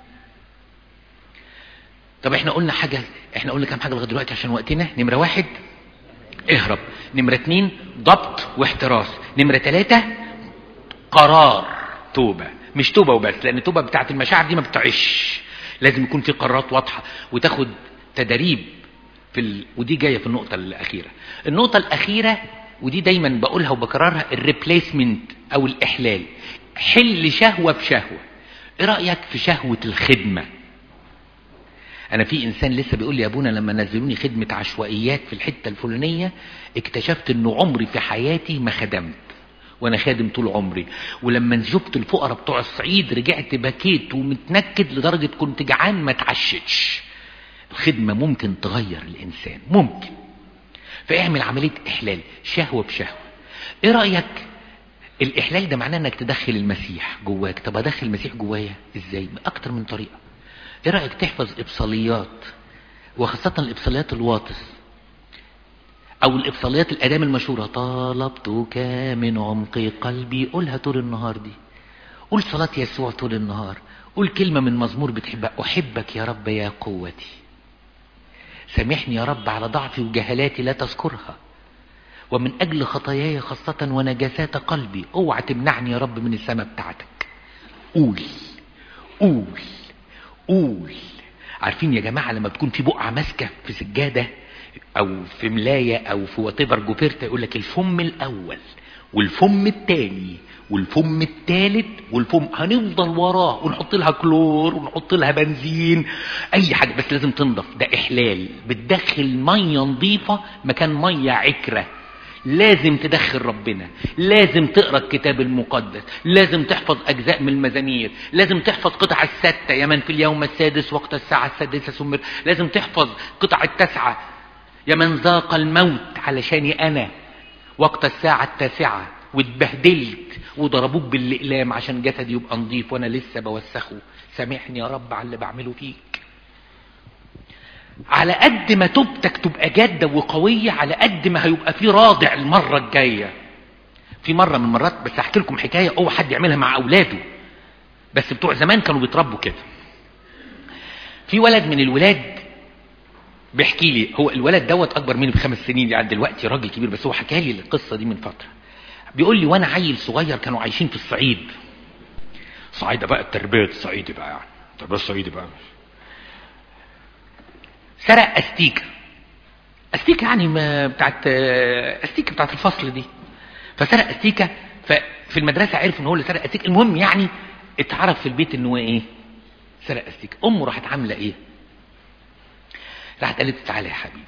طب احنا قلنا حاجة، احنا قلنا كام حاجة لغاية دلوقتي عشان وقتنا. نمرة واحد اهرب، نمرة اتنين ضبط واحتراس، نمرة تلاتة قرار توبة. مش توبة وبس، لان التوبة بتاعت المشاعر دي ما بتعيش، لازم يكون في قرارات واضحة وتاخد تدريب في ال... ودي جاية في النقطة الأخيرة. النقطة الأخيرة ودي دايما بقولها وبكررها، الريبليسمنت او الإحلال. حل شهوة بشهوة. ايه رأيك في شهوة الخدمة؟ انا في انسان لسه بيقول لي يا ابونا لما نزلوني خدمة عشوائيات في الحتة الفلانية اكتشفت انه عمري في حياتي ما خدمت، وانا خادم طول عمري. ولما نجبت الفقراء بتوع الصعيد رجعت بكيت ومتنكد لدرجة كنت جعان ما اتعشتش. الخدمة ممكن تغير الانسان، ممكن. فاعمل عملية احلال شهوة بشهوة. ايه رأيك؟ الاحلال ده معناه انك تدخل المسيح جواك. طب ادخل المسيح جوايا ازاي؟ باكتر من طريقة. ايه رأيك تحفظ ابصاليات، وخاصة الابصاليات الواطس او الابصاليات الادام المشهورة، طالبتك من عمق قلبي. قولها طول النهار دي. قول صلاة يسوع طول النهار. قول كلمة من مزمور بتحبها، احبك يا رب يا قوتي. سامحني يا رب على ضعفي وجهلاتي لا تذكرها، ومن اجل خطاياي خاصة ونجاسات قلبي اوعى تمنعني يا رب من السماء بتاعتك. قول قول قول. عارفين يا جماعة لما بتكون في بقعة ماسكة في سجادة او في ملاية او في واتيفر جوفيرتا، يقول لك الفم الاول والفم الثاني والفم الثالث والفم، هنفضل وراه ونحط لها كلور ونحط لها بنزين اي حاجة، بس لازم تنضف. ده احلال. بتدخل مية نظيفة مكان مية عكرة. لازم تدخل ربنا، لازم تقرأ الكتاب المقدس، لازم تحفظ اجزاء من المزامير، لازم تحفظ قطع الستة، يا من في اليوم السادس وقت الساعة السادسة سمر. لازم تحفظ قطع التسعة، يا من ذاق الموت علشاني انا وقت الساعة التاسعة واتبهدلت وضربوك بالاقلام عشان جسدي يبقى نظيف وانا لسه بوسخه، سامحني يا رب على اللي بعمله فيك. على قد ما توبتك تبقى جادة وقوية على قد ما هيبقى في رادع المرة الجاية. في مرة من المرات، بس احكي لكم حكاية اوعى حد يعملها مع اولاده، بس بتوع زمان كانوا بيتربوا كده. في ولد من الولاد بيحكي لي، هو الولد دوت اكبر مني بخمس سنين يعني دلوقتي راجل كبير، بس هو حكى لي القصة دي من فترة. بيقول لي وانا عيل صغير كانوا عايشين في الصعيد. صعيدة بقى التربية الصعيدي بقى، يعني التربية الصعيدي بقى. سرق استيكة استيكة يعني ما بتاعت استيكة بتاعت الفصل دي. فسرق استيكة، ففي المدرسة عرف ان هو اللي سرق استيكة. المهم يعني اتعرف في البيت انه ايه سرق استيكة. امه راحت عاملة ايه؟ راحت قالت تعالى يا حبيبي.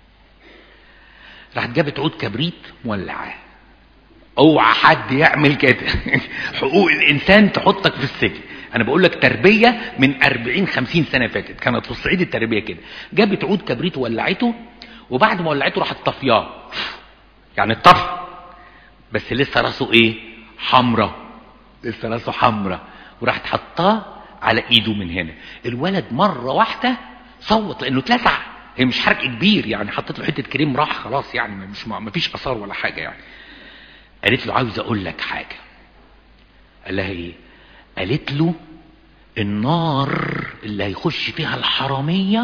راحت جابت عود كبريت مولعاه. اوعى حد يعمل كده. حقوق الانسان تحطك في السجن. انا بقول لك تربيه من أربعين خمسين سنه فاتت كانت في الصعيد التربيه كده. جابت عود كبريت وولعته، وبعد ما ولعته راحت طفياه، يعني الطفي بس لسه راسه ايه حمرة، لسه راسه حمرة، وراحت حطاه على ايده من هنا. الولد مره واحده صوت لانه اتلسع. هي مش حرق كبير يعني، حطيت له حته كريم راح خلاص يعني، مش ما فيش اثار ولا حاجه يعني. قالت له عاوز اقول لك حاجه. قال لها ايه؟ قالت له النار اللي هيخش فيها الحراميه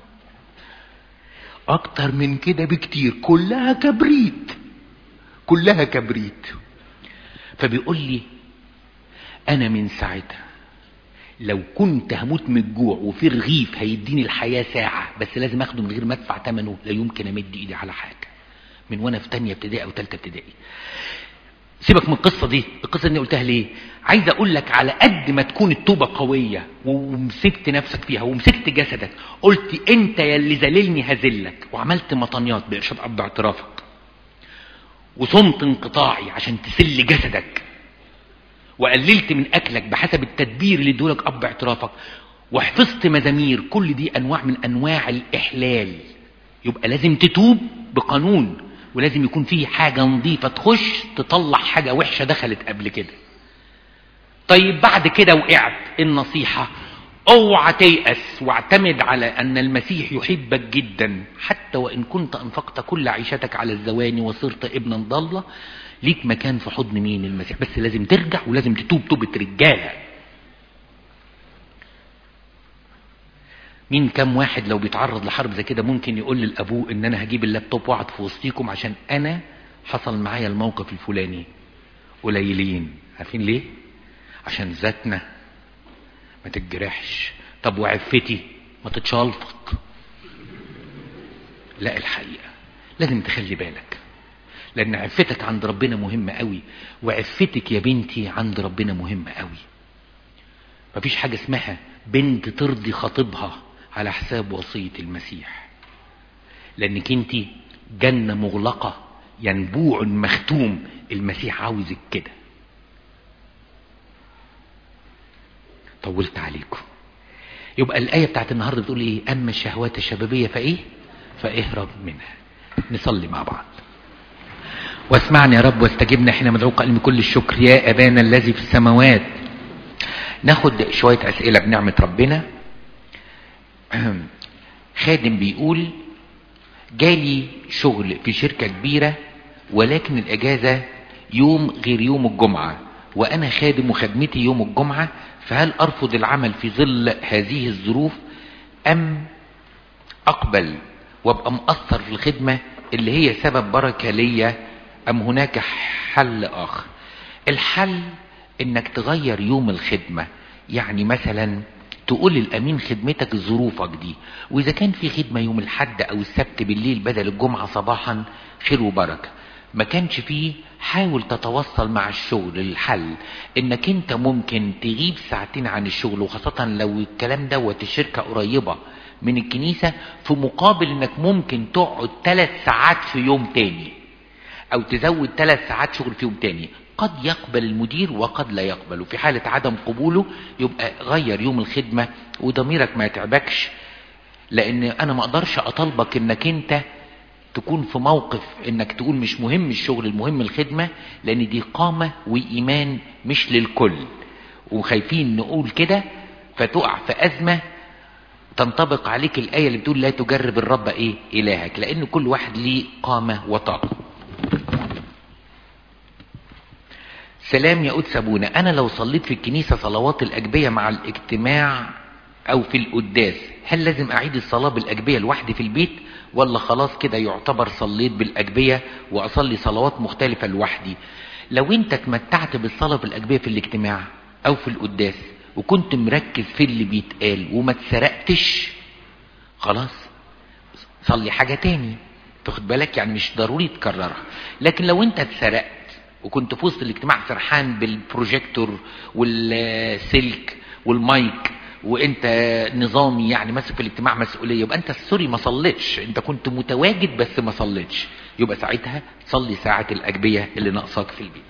اكتر من كده بكتير، كلها كبريت، كلها كبريت. فبيقول لي انا من ساعتها لو كنت هموت من الجوع وفي رغيف هيديني الحياه ساعه بس لازم اخده من غير ما ادفع ثمنه، لا يمكن امد ايدي على حاجه. من وانا في تانية ابتدائي او ثالثه ابتدائي. سيبك من القصة دي. القصة دي قلتها ليه؟ عايز اقول لك على قد ما تكون التوبة قوية ومسكت نفسك فيها ومسكت جسدك، قلت انت يا اللي ذللني هذلك، وعملت مطنيات بإرشاد اب اعترافك، وصمت انقطاعي عشان تسل جسدك، وقللت من اكلك بحسب التدبير اللي ادولك اب اعترافك، وحفظت مزامير، كل دي انواع من انواع الاحلال. يبقى لازم تتوب بقانون، ولازم يكون فيه حاجة نظيفة تخش تطلع حاجة وحشة دخلت قبل كده. طيب بعد كده وقعت، النصيحة اوعى تيأس، واعتمد على ان المسيح يحبك جدا، حتى وان كنت انفقت كل عيشتك على الزواني وصرت ابنا ضالة، ليك مكان في حضن مين؟ المسيح. بس لازم ترجع ولازم تتوب توبة رجالة. مين كم واحد لو بيتعرض لحرب زي كده ممكن يقول للابوه ان انا هجيب اللابتوب واقعد في وسطيكم عشان انا حصل معايا الموقف الفلاني؟ قليلين. عارفين ليه؟ عشان ذاتنا ما تتجرحش. طب وعفتي ما تتشلفط. لا، الحقيقة لازم تخلي بالك، لان عفتك عند ربنا مهمة قوي، وعفتك يا بنتي عند ربنا مهمة قوي. مفيش حاجة اسمها بنت ترضي خطيبها على حساب وصية المسيح، لانك انت جنة مغلقة، ينبوع مختوم. المسيح عاوزك كده. طولت عليكم. يبقى الآية بتاعت النهاردة بتقول ايه؟ اما الشهوات الشبابية فايه فاهرب منها. نصلي مع بعض. واسمعني يا رب واستجبنا حين مدعوك قلبي كل الشكر. يا ابانا الذي في السماوات. ناخد شوية اسئلة بنعمة ربنا. خادم بيقول جالي شغل في شركة كبيرة ولكن الاجازة يوم غير يوم الجمعة، وانا خادم وخدمتي يوم الجمعة، فهل ارفض العمل في ظل هذه الظروف ام اقبل وابقى مقصر في الخدمة اللي هي سبب بركة ليا، ام هناك حل اخر؟ الحل انك تغير يوم الخدمة. يعني مثلا تقول الامين خدمتك ظروفك دي، واذا كان في خدمة يوم الحد او السبت بالليل بدل الجمعة صباحا خير وبركة. ما كانش فيه حاول تتوصل مع الشغل. الحل انك انت ممكن تغيب ساعتين عن الشغل، وخاصة لو الكلام دوت الشركة قريبة من الكنيسة، في مقابل انك ممكن تقعد ثلاث ساعات في يوم تاني، او تزود ثلاث ساعات شغل في يوم تاني. قد يقبل المدير وقد لا يقبل، وفي حالة عدم قبوله يبقى غير يوم الخدمة وضميرك ما يتعبكش، لان انا ما اقدرش اطالبك انك انت تكون في موقف انك تقول مش مهم الشغل، المهم الخدمة، لان دي قامة وايمان مش للكل، وخايفين نقول كده فتقع في ازمة تنطبق عليك الآية اللي بتقول لا تجرب الرب ايه الهك، لان كل واحد ليه قامة وطاقة. سلام يا قدس ابونا، انا لو صليت في الكنيسة صلوات الاجبية مع الاجتماع او في القداس، هل لازم اعيد الصلاة بالاجبية لوحدي في البيت، ولا خلاص كده يعتبر صليت بالاجبية واصلي صلوات مختلفة لوحدي؟ لو انت اتمتعت بالصلاة بالاجبية في الاجتماع او في القداس وكنت مركز في اللي بيتقال وما تسرقتش، خلاص صلي حاجة تاني، تاخد بالك، يعني مش ضروري تكررها. لكن لو انت اتسرقت وكنت في وسط الاجتماع سرحان بالبروجيكتور والسلك والمايك وانت نظامي يعني ماسك في الاجتماع مسؤولية، يبقى انت سوري ما صليتش، انت كنت متواجد بس ما صليتش، يبقى ساعتها صلي ساعة الاجبية اللي ناقصاك في البيت.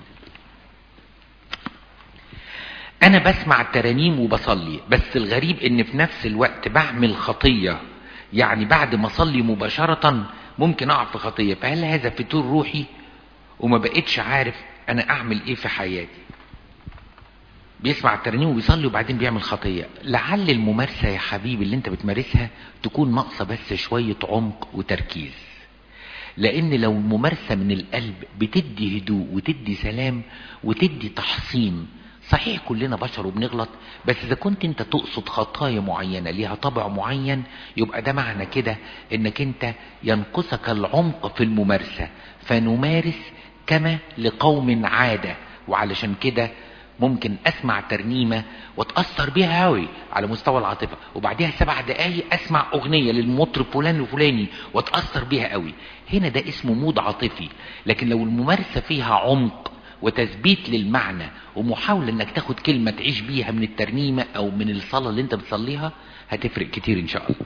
انا بسمع الترانيم وبصلي، بس الغريب ان في نفس الوقت بعمل خطية، يعني بعد ما اصلي مباشرة ممكن اقع في خطية، فهل هذا فتور روحي وما بقتش عارف انا اعمل ايه في حياتي؟ بيسمع الترانيم وبيصلي وبعدين بيعمل خطية. لعل الممارسة يا حبيبي اللي انت بتمارسها تكون ناقصة بس شوية عمق وتركيز، لان لو الممارسة من القلب بتدي هدوء وتدي سلام وتدي تحصين. صحيح كلنا بشر وبنغلط، بس اذا كنت انت تقصد خطايا معينة ليها طبع معين، يبقى ده معنى كده انك انت ينقصك العمق في الممارسة، فنمارس كما لقوم عادة. وعلشان كده ممكن اسمع ترنيمة واتأثر بيها هاوي على مستوى العاطفة، وبعدها سبع دقايق اسمع اغنية للمطرب فلان وفلاني واتأثر بيها قوي، هنا ده اسمه مود عاطفي. لكن لو الممارسة فيها عمق وتثبيت للمعنى ومحاولة انك تاخد كلمة تعيش بيها من الترنيمة او من الصلاة اللي انت بتصليها، هتفرق كتير ان شاء الله.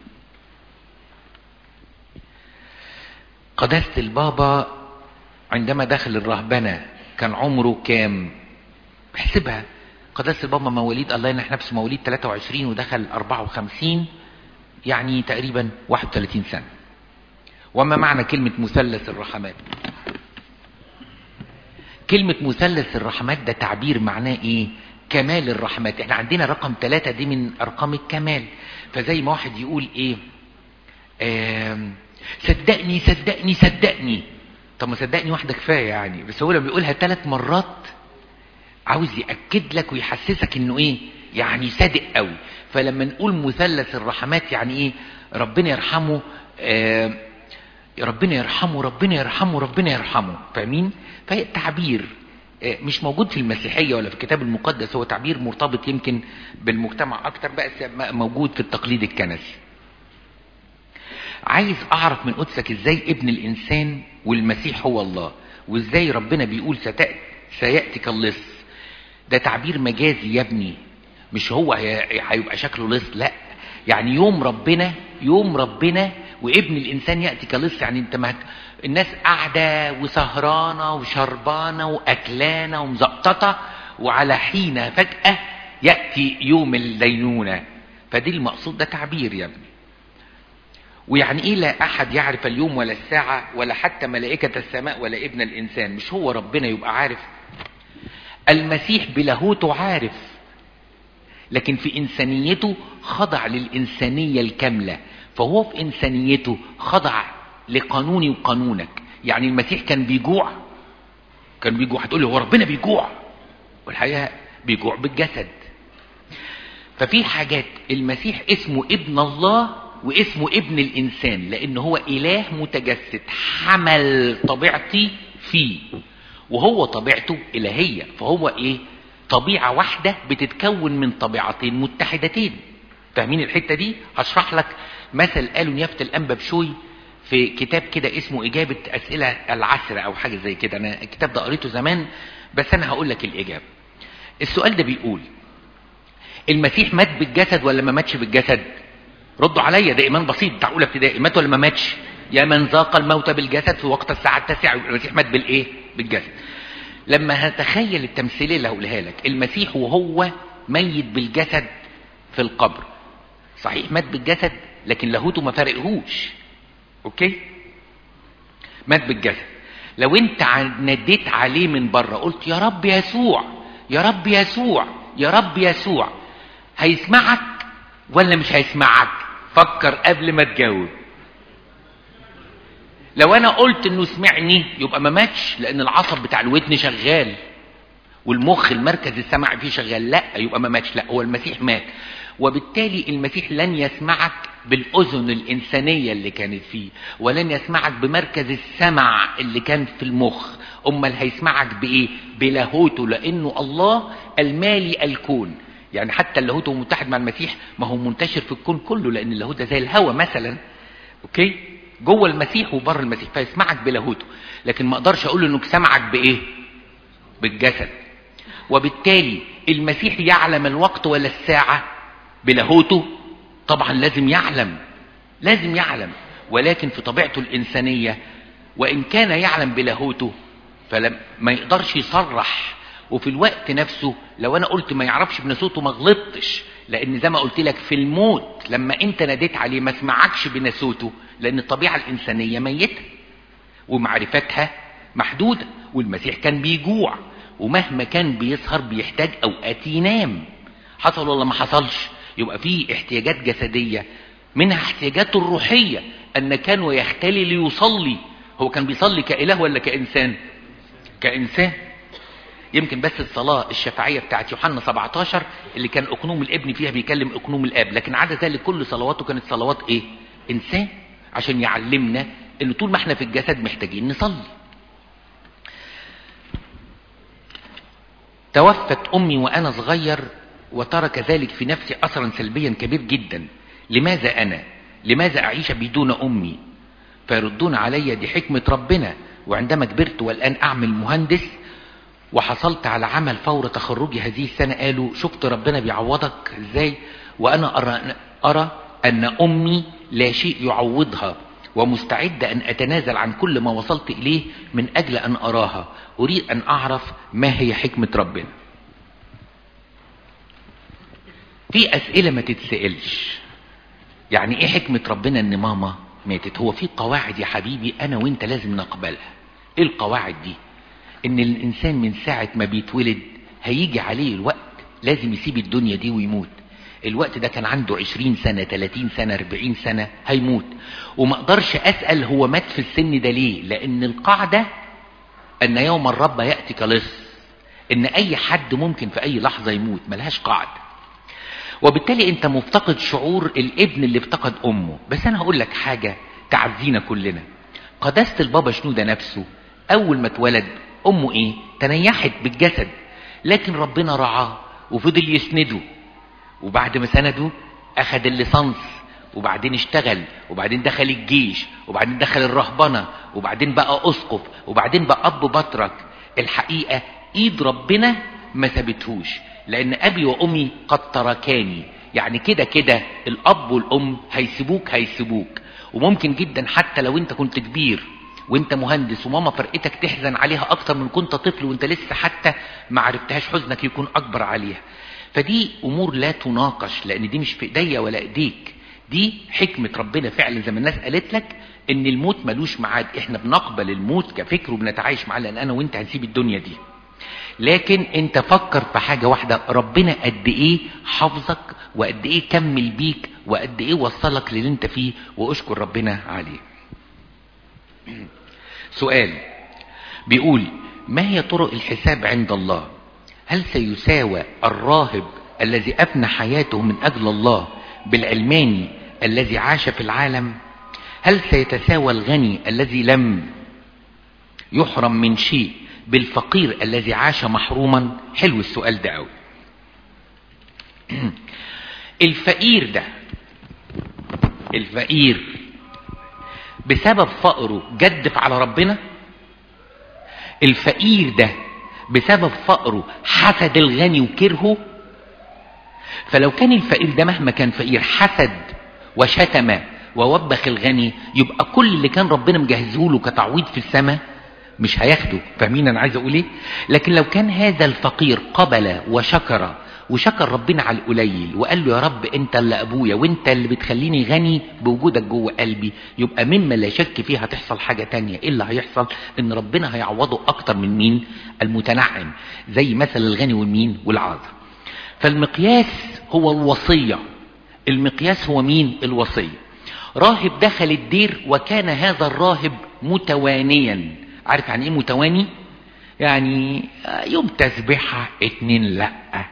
قداسة البابا عندما دخل الرهبنة كان عمره كام؟ احسبها. قداسة البابا مواليد الله ينح نفسه مواليد ثلاثة وعشرين ودخل أربعة وخمسين، يعني تقريبا واحد وثلاثين سنة. وما معنى كلمة مثلث الرحمات؟ كلمة مثلث الرحمات ده تعبير معناه ايه؟ كمال الرحمات. احنا عندنا رقم ثلاثة دي من ارقام الكمال، فزي ما واحد يقول ايه، آه صدقني صدقني صدقني، طب ما صدقني واحدة كفاية يعني، بس هو لما بيقولها ثلاث مرات عاوز يأكد لك ويحسسك انه ايه، يعني صادق قوي. فلما نقول مثلث الرحمات يعني ايه؟ ربنا يرحمه، آه ربنا يرحمه ربنا يرحمه ربنا يرحمه، فاهمين؟ فهي تعبير مش موجود في المسيحية ولا في الكتاب المقدس، هو تعبير مرتبط يمكن بالمجتمع اكتر، بس موجود في التقليد الكنسي. عايز اعرف من قدسك ازاي ابن الانسان والمسيح هو الله، وازاي ربنا بيقول سيأتي كاللص. ده تعبير مجازي يا ابني، مش هو هيبقى شكله لص، لا، يعني يوم ربنا يوم ربنا وابن الانسان يأتي كاللص، يعني انت ما الناس قاعدة وسهرانة وشربانة واكلانة ومزقططة، وعلى حين فجأة يأتي يوم الدينونة، فدي المقصود، ده تعبير يا ابني. ويعني ايه لا احد يعرف اليوم ولا الساعة ولا حتى ملائكة السماء ولا ابن الانسان؟ مش هو ربنا يبقى عارف؟ المسيح بلاهوته عارف، لكن في انسانيته خضع للانسانية الكاملة، فهو في انسانيته خضع لقانوني وقانونك. يعني المسيح كان بيجوع، كان بيجوع، هتقول لي هو ربنا بيجوع؟ والحقيقة بيجوع بالجسد. ففي حاجات المسيح اسمه ابن الله واسمه ابن الانسان، لان هو اله متجسد حمل طبيعتي فيه، وهو طبيعته الهية، فهو ايه؟ طبيعة واحدة بتتكون من طبيعتين متحدتين. فاهمين الحتة دي؟ هشرح لك مثل قالوا نيافة الانبا بشوي في كتاب كده اسمه اجابة اسئلة العسرة او حاجة زي كده، انا الكتاب ده قريته زمان، بس انا هقول لك الاجابة. السؤال ده بيقول المسيح مات بالجسد ولا ما ماتش بالجسد؟ ردوا عليا، ده ايمان بسيط بتاع اولى ابتدائي، مات ولا ما ماتش؟ يا من ذاق الموت بالجسد في وقت الساعة التاسعة، المسيح مات بالايه؟ بالجسد. لما هتخيل التمثيلية اللي هقولها لك، المسيح وهو ميت بالجسد في القبر، صحيح مات بالجسد لكن لاهوته ما فرقهوش، اوكي؟ مات بالجسد. لو انت نديت عليه من بره قلت يا رب يسوع يا رب يسوع يا رب يسوع، هيسمعك ولا مش هيسمعك؟ فكر قبل ما تجاوب. لو انا قلت انه سمعني يبقى ما ماتش، لان العصب بتاع الودن شغال والمخ المركز السمع فيه شغال، لا يبقى ما ماتش. لا، هو المسيح مات، وبالتالي المسيح لن يسمعك بالاذن الانسانيه اللي كانت فيه، ولن يسمعك بمركز السمع اللي كان في المخ. امال هيسمعك بايه؟ بلاهوته، لانه الله المالي الكون. يعني حتى اللاهوت هو متحد مع المسيح، ما هو منتشر في الكون كله، لان اللاهوت ده زي الهواء مثلا، اوكي، جوه المسيح وبره المسيح، فيسمعك بلاهوته. لكن ما اقدرش اقول انه سمعك بايه؟ بالجسد. وبالتالي المسيح يعلم الوقت ولا الساعه بلاهوته؟ طبعا لازم يعلم، لازم يعلم، ولكن في طبيعته الانسانيه وان كان يعلم بلاهوته فلم ما يقدرش يصرح. وفي الوقت نفسه لو انا قلت ما يعرفش بناسوته ما غلطتش، لان زي ما قلت لك في الموت لما انت ناديت عليه ما سمعكش بناسوته، لان الطبيعه الانسانيه ميته ومعرفتها محدوده. والمسيح كان بيجوع، ومهما كان بيسهر بيحتاج اوقات ينام. حصل ولا ما حصلش؟ يبقى فيه احتياجات جسديه، منها احتياجاته الروحيه، ان كان ويختلي ليصلي. هو كان بيصلي كاله ولا كانسان؟ كانسان. يمكن بس الصلاه الشفاعيه بتاعت يوحنا سبعتاشر اللي كان اقنوم الابن فيها بيكلم اقنوم الاب، لكن عدا ذلك كل صلواته كانت صلوات ايه؟ انسان، عشان يعلمنا ان طول ما احنا في الجسد محتاجين نصلي. توفت امي وانا صغير وترك ذلك في نفسي اثرا سلبيا كبير جدا. لماذا انا؟ لماذا اعيش بدون امي؟ فيردون علي دي حكمة ربنا. وعندما كبرت والان اعمل مهندس وحصلت على عمل فور تخرجي هذه السنة، قالوا شفت ربنا بيعوضك ازاي؟ وانا ارى, أرى ان امي لا شيء يعوضها، ومستعد ان اتنازل عن كل ما وصلت اليه من اجل ان اراها. اريد ان اعرف ما هي حكمة ربنا. في اسئلة ما تتسألش. يعني ايه حكمة ربنا ان ماما ماتت؟ هو في قواعد يا حبيبي انا وانت لازم نقبلها. ايه القواعد دي؟ ان الانسان من ساعة ما بيتولد هيجي عليه الوقت لازم يسيب الدنيا دي ويموت. الوقت ده كان عنده عشرين سنة تلاتين سنة اربعين سنة هيموت. وما اقدرش اسأل هو مات في السن ده ليه، لان القاعدة ان يوم الرب يأتي كلص، ان اي حد ممكن في اي لحظة يموت، ملهاش قاعدة. وبالتالي انت مفتقد شعور الابن اللي افتقد امه. بس انا هقول لك حاجة تعزينا كلنا. قداسة البابا شنودة نفسه اول ما اتولد امه ايه؟ تنيحت بالجسد، لكن ربنا رعاه وفضل يسنده، وبعد ما سنده اخد الليسانس، وبعدين اشتغل، وبعدين دخل الجيش، وبعدين دخل الرهبنة، وبعدين بقى اسقف، وبعدين بقى اب بطرك. الحقيقة ايد ربنا ما سابتهوش، لان ابي وامي قد تركاني. يعني كده كده الاب والام هيسيبوك هيسيبوك وممكن جدا حتى لو انت كنت كبير وانت مهندس وماما فرقتك تحزن عليها اكتر من كنت طفل وانت لسه حتى ما عرفتهاش، حزنك يكون اكبر عليها. فدي امور لا تناقش، لان دي مش في ايديا ولا ايديك، دي حكمة ربنا فعلا. زي ما الناس قالت لك ان الموت ملوش ميعاد، احنا بنقبل الموت كفكر وبنتعايش معاه، لان انا وانت هنسيب الدنيا دي. لكن انت فكر في حاجة واحدة، ربنا قد ايه حافظك وقد ايه كمل بيك وقد ايه وصلك للي انت فيه، واشكر ربنا عليه. سؤال بيقول ما هي طرق الحساب عند الله؟ هل سيساوى الراهب الذي أفنى حياته من أجل الله بالعلماني الذي عاش في العالم؟ هل سيتساوى الغني الذي لم يحرم من شيء بالفقير الذي عاش محروما؟ حلو السؤال ده قوي. الفقير ده الفقير بسبب فقره جدف على ربنا؟ الفقير ده بسبب فقره حسد الغني وكرهه؟ فلو كان الفقير ده مهما كان فقير حسد وشتم ووبخ الغني، يبقى كل اللي كان ربنا مجهزه له كتعويض في السماء مش هياخده. فاهمين انا عايز اقول ايه؟ لكن لو كان هذا الفقير قبل وشكر وشكر ربنا على القليل وقال له يا رب انت اللي ابويا وانت اللي بتخليني غني بوجودك جوه قلبي، يبقى مما لا شك فيه هتحصل حاجة تانية. ايه اللي هيحصل؟ ان ربنا هيعوضه اكتر من مين؟ المتنعم، زي مثل الغني والمين؟ والعاذر. فالمقياس هو الوصية، المقياس هو مين؟ الوصية. راهب دخل الدير وكان هذا الراهب متوانيا. عارف يعني ايه متواني؟ يعني يوم تسبيحة اتنين لأ،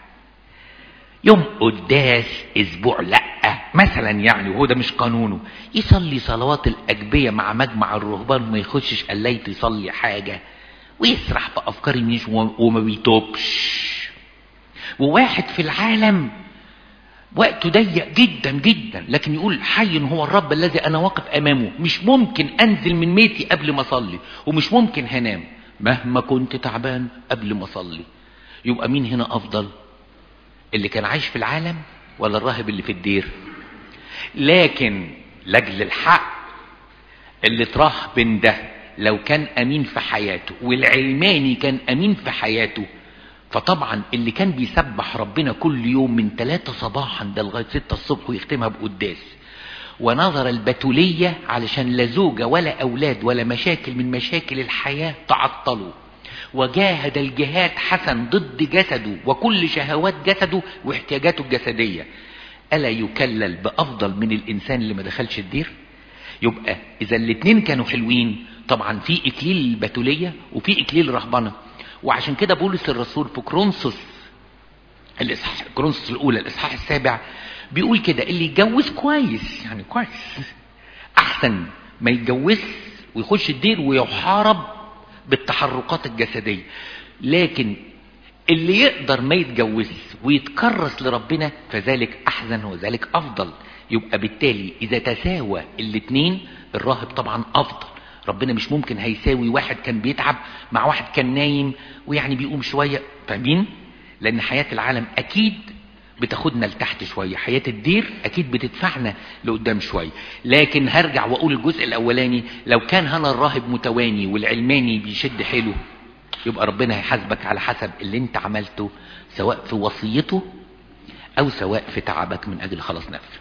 يوم قداس اسبوع لأ مثلا يعني، وهو ده مش قانونه. يصلي صلوات الأجبية مع مجمع الرهبان ما يخشش قليت يصلي حاجة، ويسرح بأفكار مش وما بيتوبش. وواحد في العالم وقته ضيق جدا جدا، لكن يقول حي هو الرب الذي انا واقف امامه، مش ممكن انزل من بيتي قبل ما اصلي، ومش ممكن هنام مهما كنت تعبان قبل ما اصلي. يبقى مين هنا افضل؟ اللي كان عايش في العالم ولا الراهب اللي في الدير؟ لكن لاجل الحق اللي اترهبن ده لو كان امين في حياته والعلماني كان امين في حياته، فطبعا اللي كان بيسبح ربنا كل يوم من ثلاثة صباحا ده لغاية ستة الصبح ويختمها بقداس، ونظر البتولية علشان لا زوجة ولا أولاد ولا مشاكل من مشاكل الحياة تعطلوا، وجاهد الجهاد حسن ضد جسده وكل شهوات جسده واحتياجاته الجسدية، ألا يكلل بأفضل من الإنسان اللي ما دخلش الدير؟ يبقى إذا الاتنين كانوا حلوين، طبعا في إكليل البتولية وفي إكليل الرهبنة. وعشان كده بولس الرسول في كورنثوس الإصحاح كورنثوس الأولى الإصحاح السابع بيقول كده: اللي يتجوز كويس يعني كويس أحسن ما يتجوز ويخش الدير ويحارب بالتحركات الجسدية، لكن اللي يقدر ما يتجوز ويتكرس لربنا فذلك أحسن وذلك أفضل. يبقى بالتالي إذا تساوى الاتنين الراهب طبعا أفضل. ربنا مش ممكن هيساوي واحد كان بيتعب مع واحد كان نايم ويعني بيقوم شوية، فاهمين؟ لأن حياة العالم أكيد بتاخدنا لتحت شوية، حياة الدير أكيد بتدفعنا لقدام شوية. لكن هرجع وأقول الجزء الأولاني، لو كان هنا الراهب متواني والعلماني بيشد حيله، يبقى ربنا هيحاسبك على حسب اللي انت عملته، سواء في وصيته أو سواء في تعبك من أجل خلاص نفسك.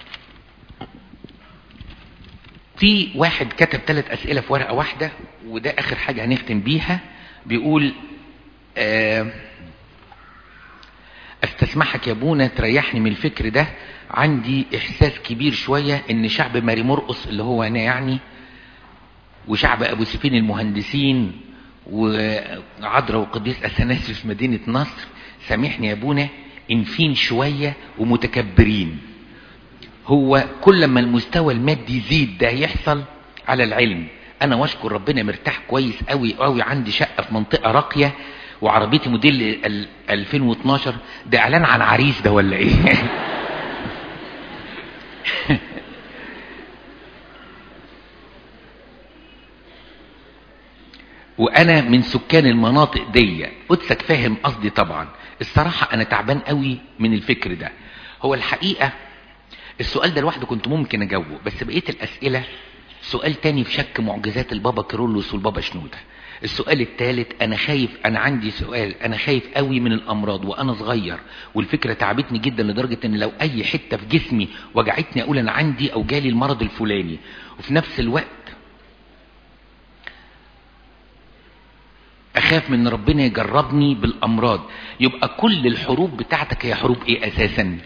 في واحد كتب ثلاث أسئلة في ورقة واحدة، وده آخر حاجة هنختم بيها. بيقول: آه استسمحك يا ابونا تريحني من الفكر ده، عندي إحساس كبير شوية إن شعب ماري مرقس اللي هو أنا يعني، وشعب أبو سفين المهندسين وعذراء وقديس أثناسيوس في مدينة نصر، سامحني يا ابونا انفين شوية ومتكبرين. هو كل ما المستوى المادي يزيد ده يحصل على العلم. انا واشكر ربنا مرتاح كويس قوي قوي، عندي شقة في منطقة راقية وعربيتي موديل ألفين واثناشر. ده اعلان عن عريس ده ولا ايه؟ وانا من سكان المناطق دي. قدسك فاهم قصدي طبعا. الصراحة انا تعبان قوي من الفكر ده. هو الحقيقة السؤال ده لوحده كنت ممكن اجاوبه، بس بقيت الاسئلة سؤال تاني في شك معجزات البابا كيرلس والبابا شنودة. السؤال الثالث انا خايف، انا عندي سؤال، انا خايف قوي من الامراض وانا صغير، والفكرة تعبتني جدا لدرجة ان لو اي حتة في جسمي وجعتني اقول انا عندي او جالي المرض الفلاني، وفي نفس الوقت اخاف من ربنا يجربني بالامراض. يبقى كل الحروب بتاعتك هي حروب ايه اساسا؟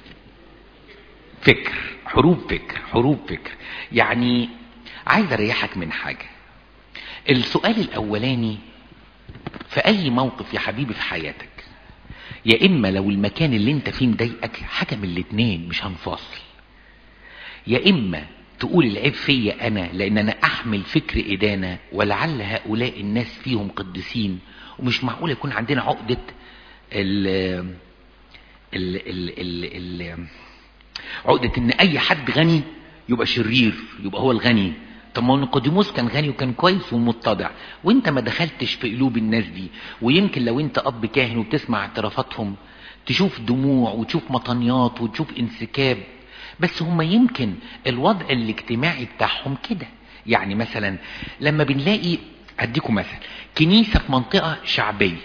فكر، حروب فكر، حروب فكر. يعني عايز اريحك من حاجة. السؤال الاولاني، في اي موقف يا حبيبي في حياتك، يا اما لو المكان اللي انت فيه مضايقك حاجة من الاتنين مش هنفاصل، يا اما تقول العيب فيا انا لان انا احمل فكر ادانة ولعل هؤلاء الناس فيهم قديسين، ومش معقول يكون عندنا عقدة ال ال ال ال ال عقدة ان اي حد غني يبقى شرير، يبقى هو الغني. طب ما نيقوديموس كان غني وكان كويس ومتضع، وانت ما دخلتش في قلوب الناس دي. ويمكن لو انت اب كاهن وبتسمع اعترافاتهم تشوف دموع وتشوف مطنيات وتشوف انسكاب، بس هم يمكن الوضع الاجتماعي بتاعهم كده. يعني مثلا لما بنلاقي، اديكم مثلا، كنيسة في منطقة شعبية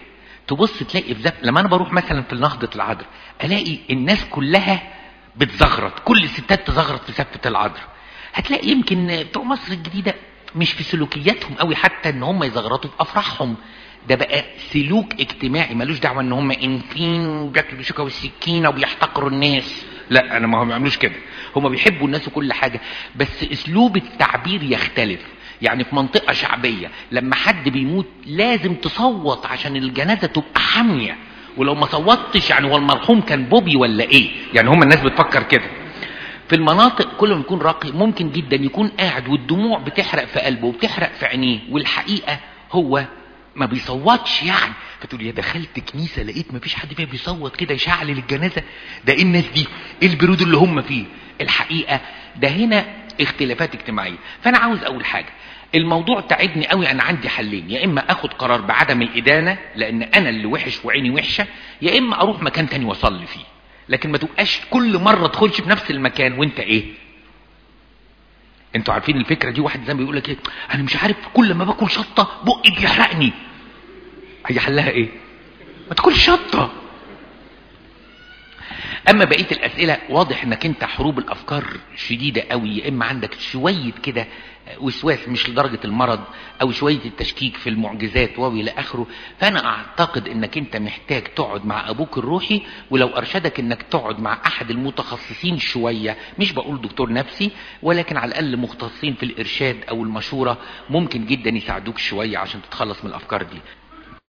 تبص تلاقي في زف... لما انا بروح مثلا في نهضة العذراء الاقي الناس كلها بتزغرط، كل الستات تزغرط في زفة العذراء. هتلاقي يمكن بتوع مصر الجديدة مش في سلوكياتهم قوي حتى ان هم يزغرطوا في افراحهم، ده بقى سلوك اجتماعي ملوش دعوه ان هم انفين وبياكلوا بالشوكه والسكينه وبيحتقروا الناس. لا، انا ما هم بيعملوش كده، هم بيحبوا الناس وكل حاجه، بس اسلوب التعبير يختلف. يعني في منطقه شعبيه لما حد بيموت لازم تصوت عشان الجنازه تبقى حاميه، ولو ما صوتش يعني هو المرحوم كان بوبي ولا ايه، يعني هم الناس بتفكر كده. في المناطق كل ما يكون راقي ممكن جدا يكون قاعد والدموع بتحرق في قلبه وبتحرق في عينيه، والحقيقه هو ما بيصوتش. يعني فتقول يا دخلت كنيسه لقيت ما فيش حد فيها بيصوت كده يشعل الجنازه، ده ايه الناس دي، ايه البرود اللي هم فيه؟ الحقيقه ده هنا اختلافات اجتماعيه. فانا عاوز اول حاجه، الموضوع تعبني قوي، انا عندي حلين، يا اما اخد قرار بعدم الادانه لان انا اللي وحش وعيني وحشه، يا اما اروح مكان تاني واصلي فيه. لكن ما تبقاش كل مره تدخلش في نفس المكان وانت ايه. انتوا عارفين الفكره دي، واحد زي ما بيقول لك ايه، انا مش عارف كل ما باكل شطه بقي بيحرقني. هي حلها ايه؟ ما تاكلش شطه. اما بقيه الاسئله واضح انك انت حروب الافكار شديده قوي، يا اما عندك شويه كده وسواس مش لدرجه المرض، او شويه التشكيك في المعجزات والى اخره. فانا اعتقد انك انت محتاج تقعد مع ابوك الروحي، ولو ارشدك انك تقعد مع احد المتخصصين شويه، مش بقول دكتور نفسي ولكن على الاقل مختصين في الارشاد او المشوره، ممكن جدا يساعدوك شويه عشان تتخلص من الافكار دي.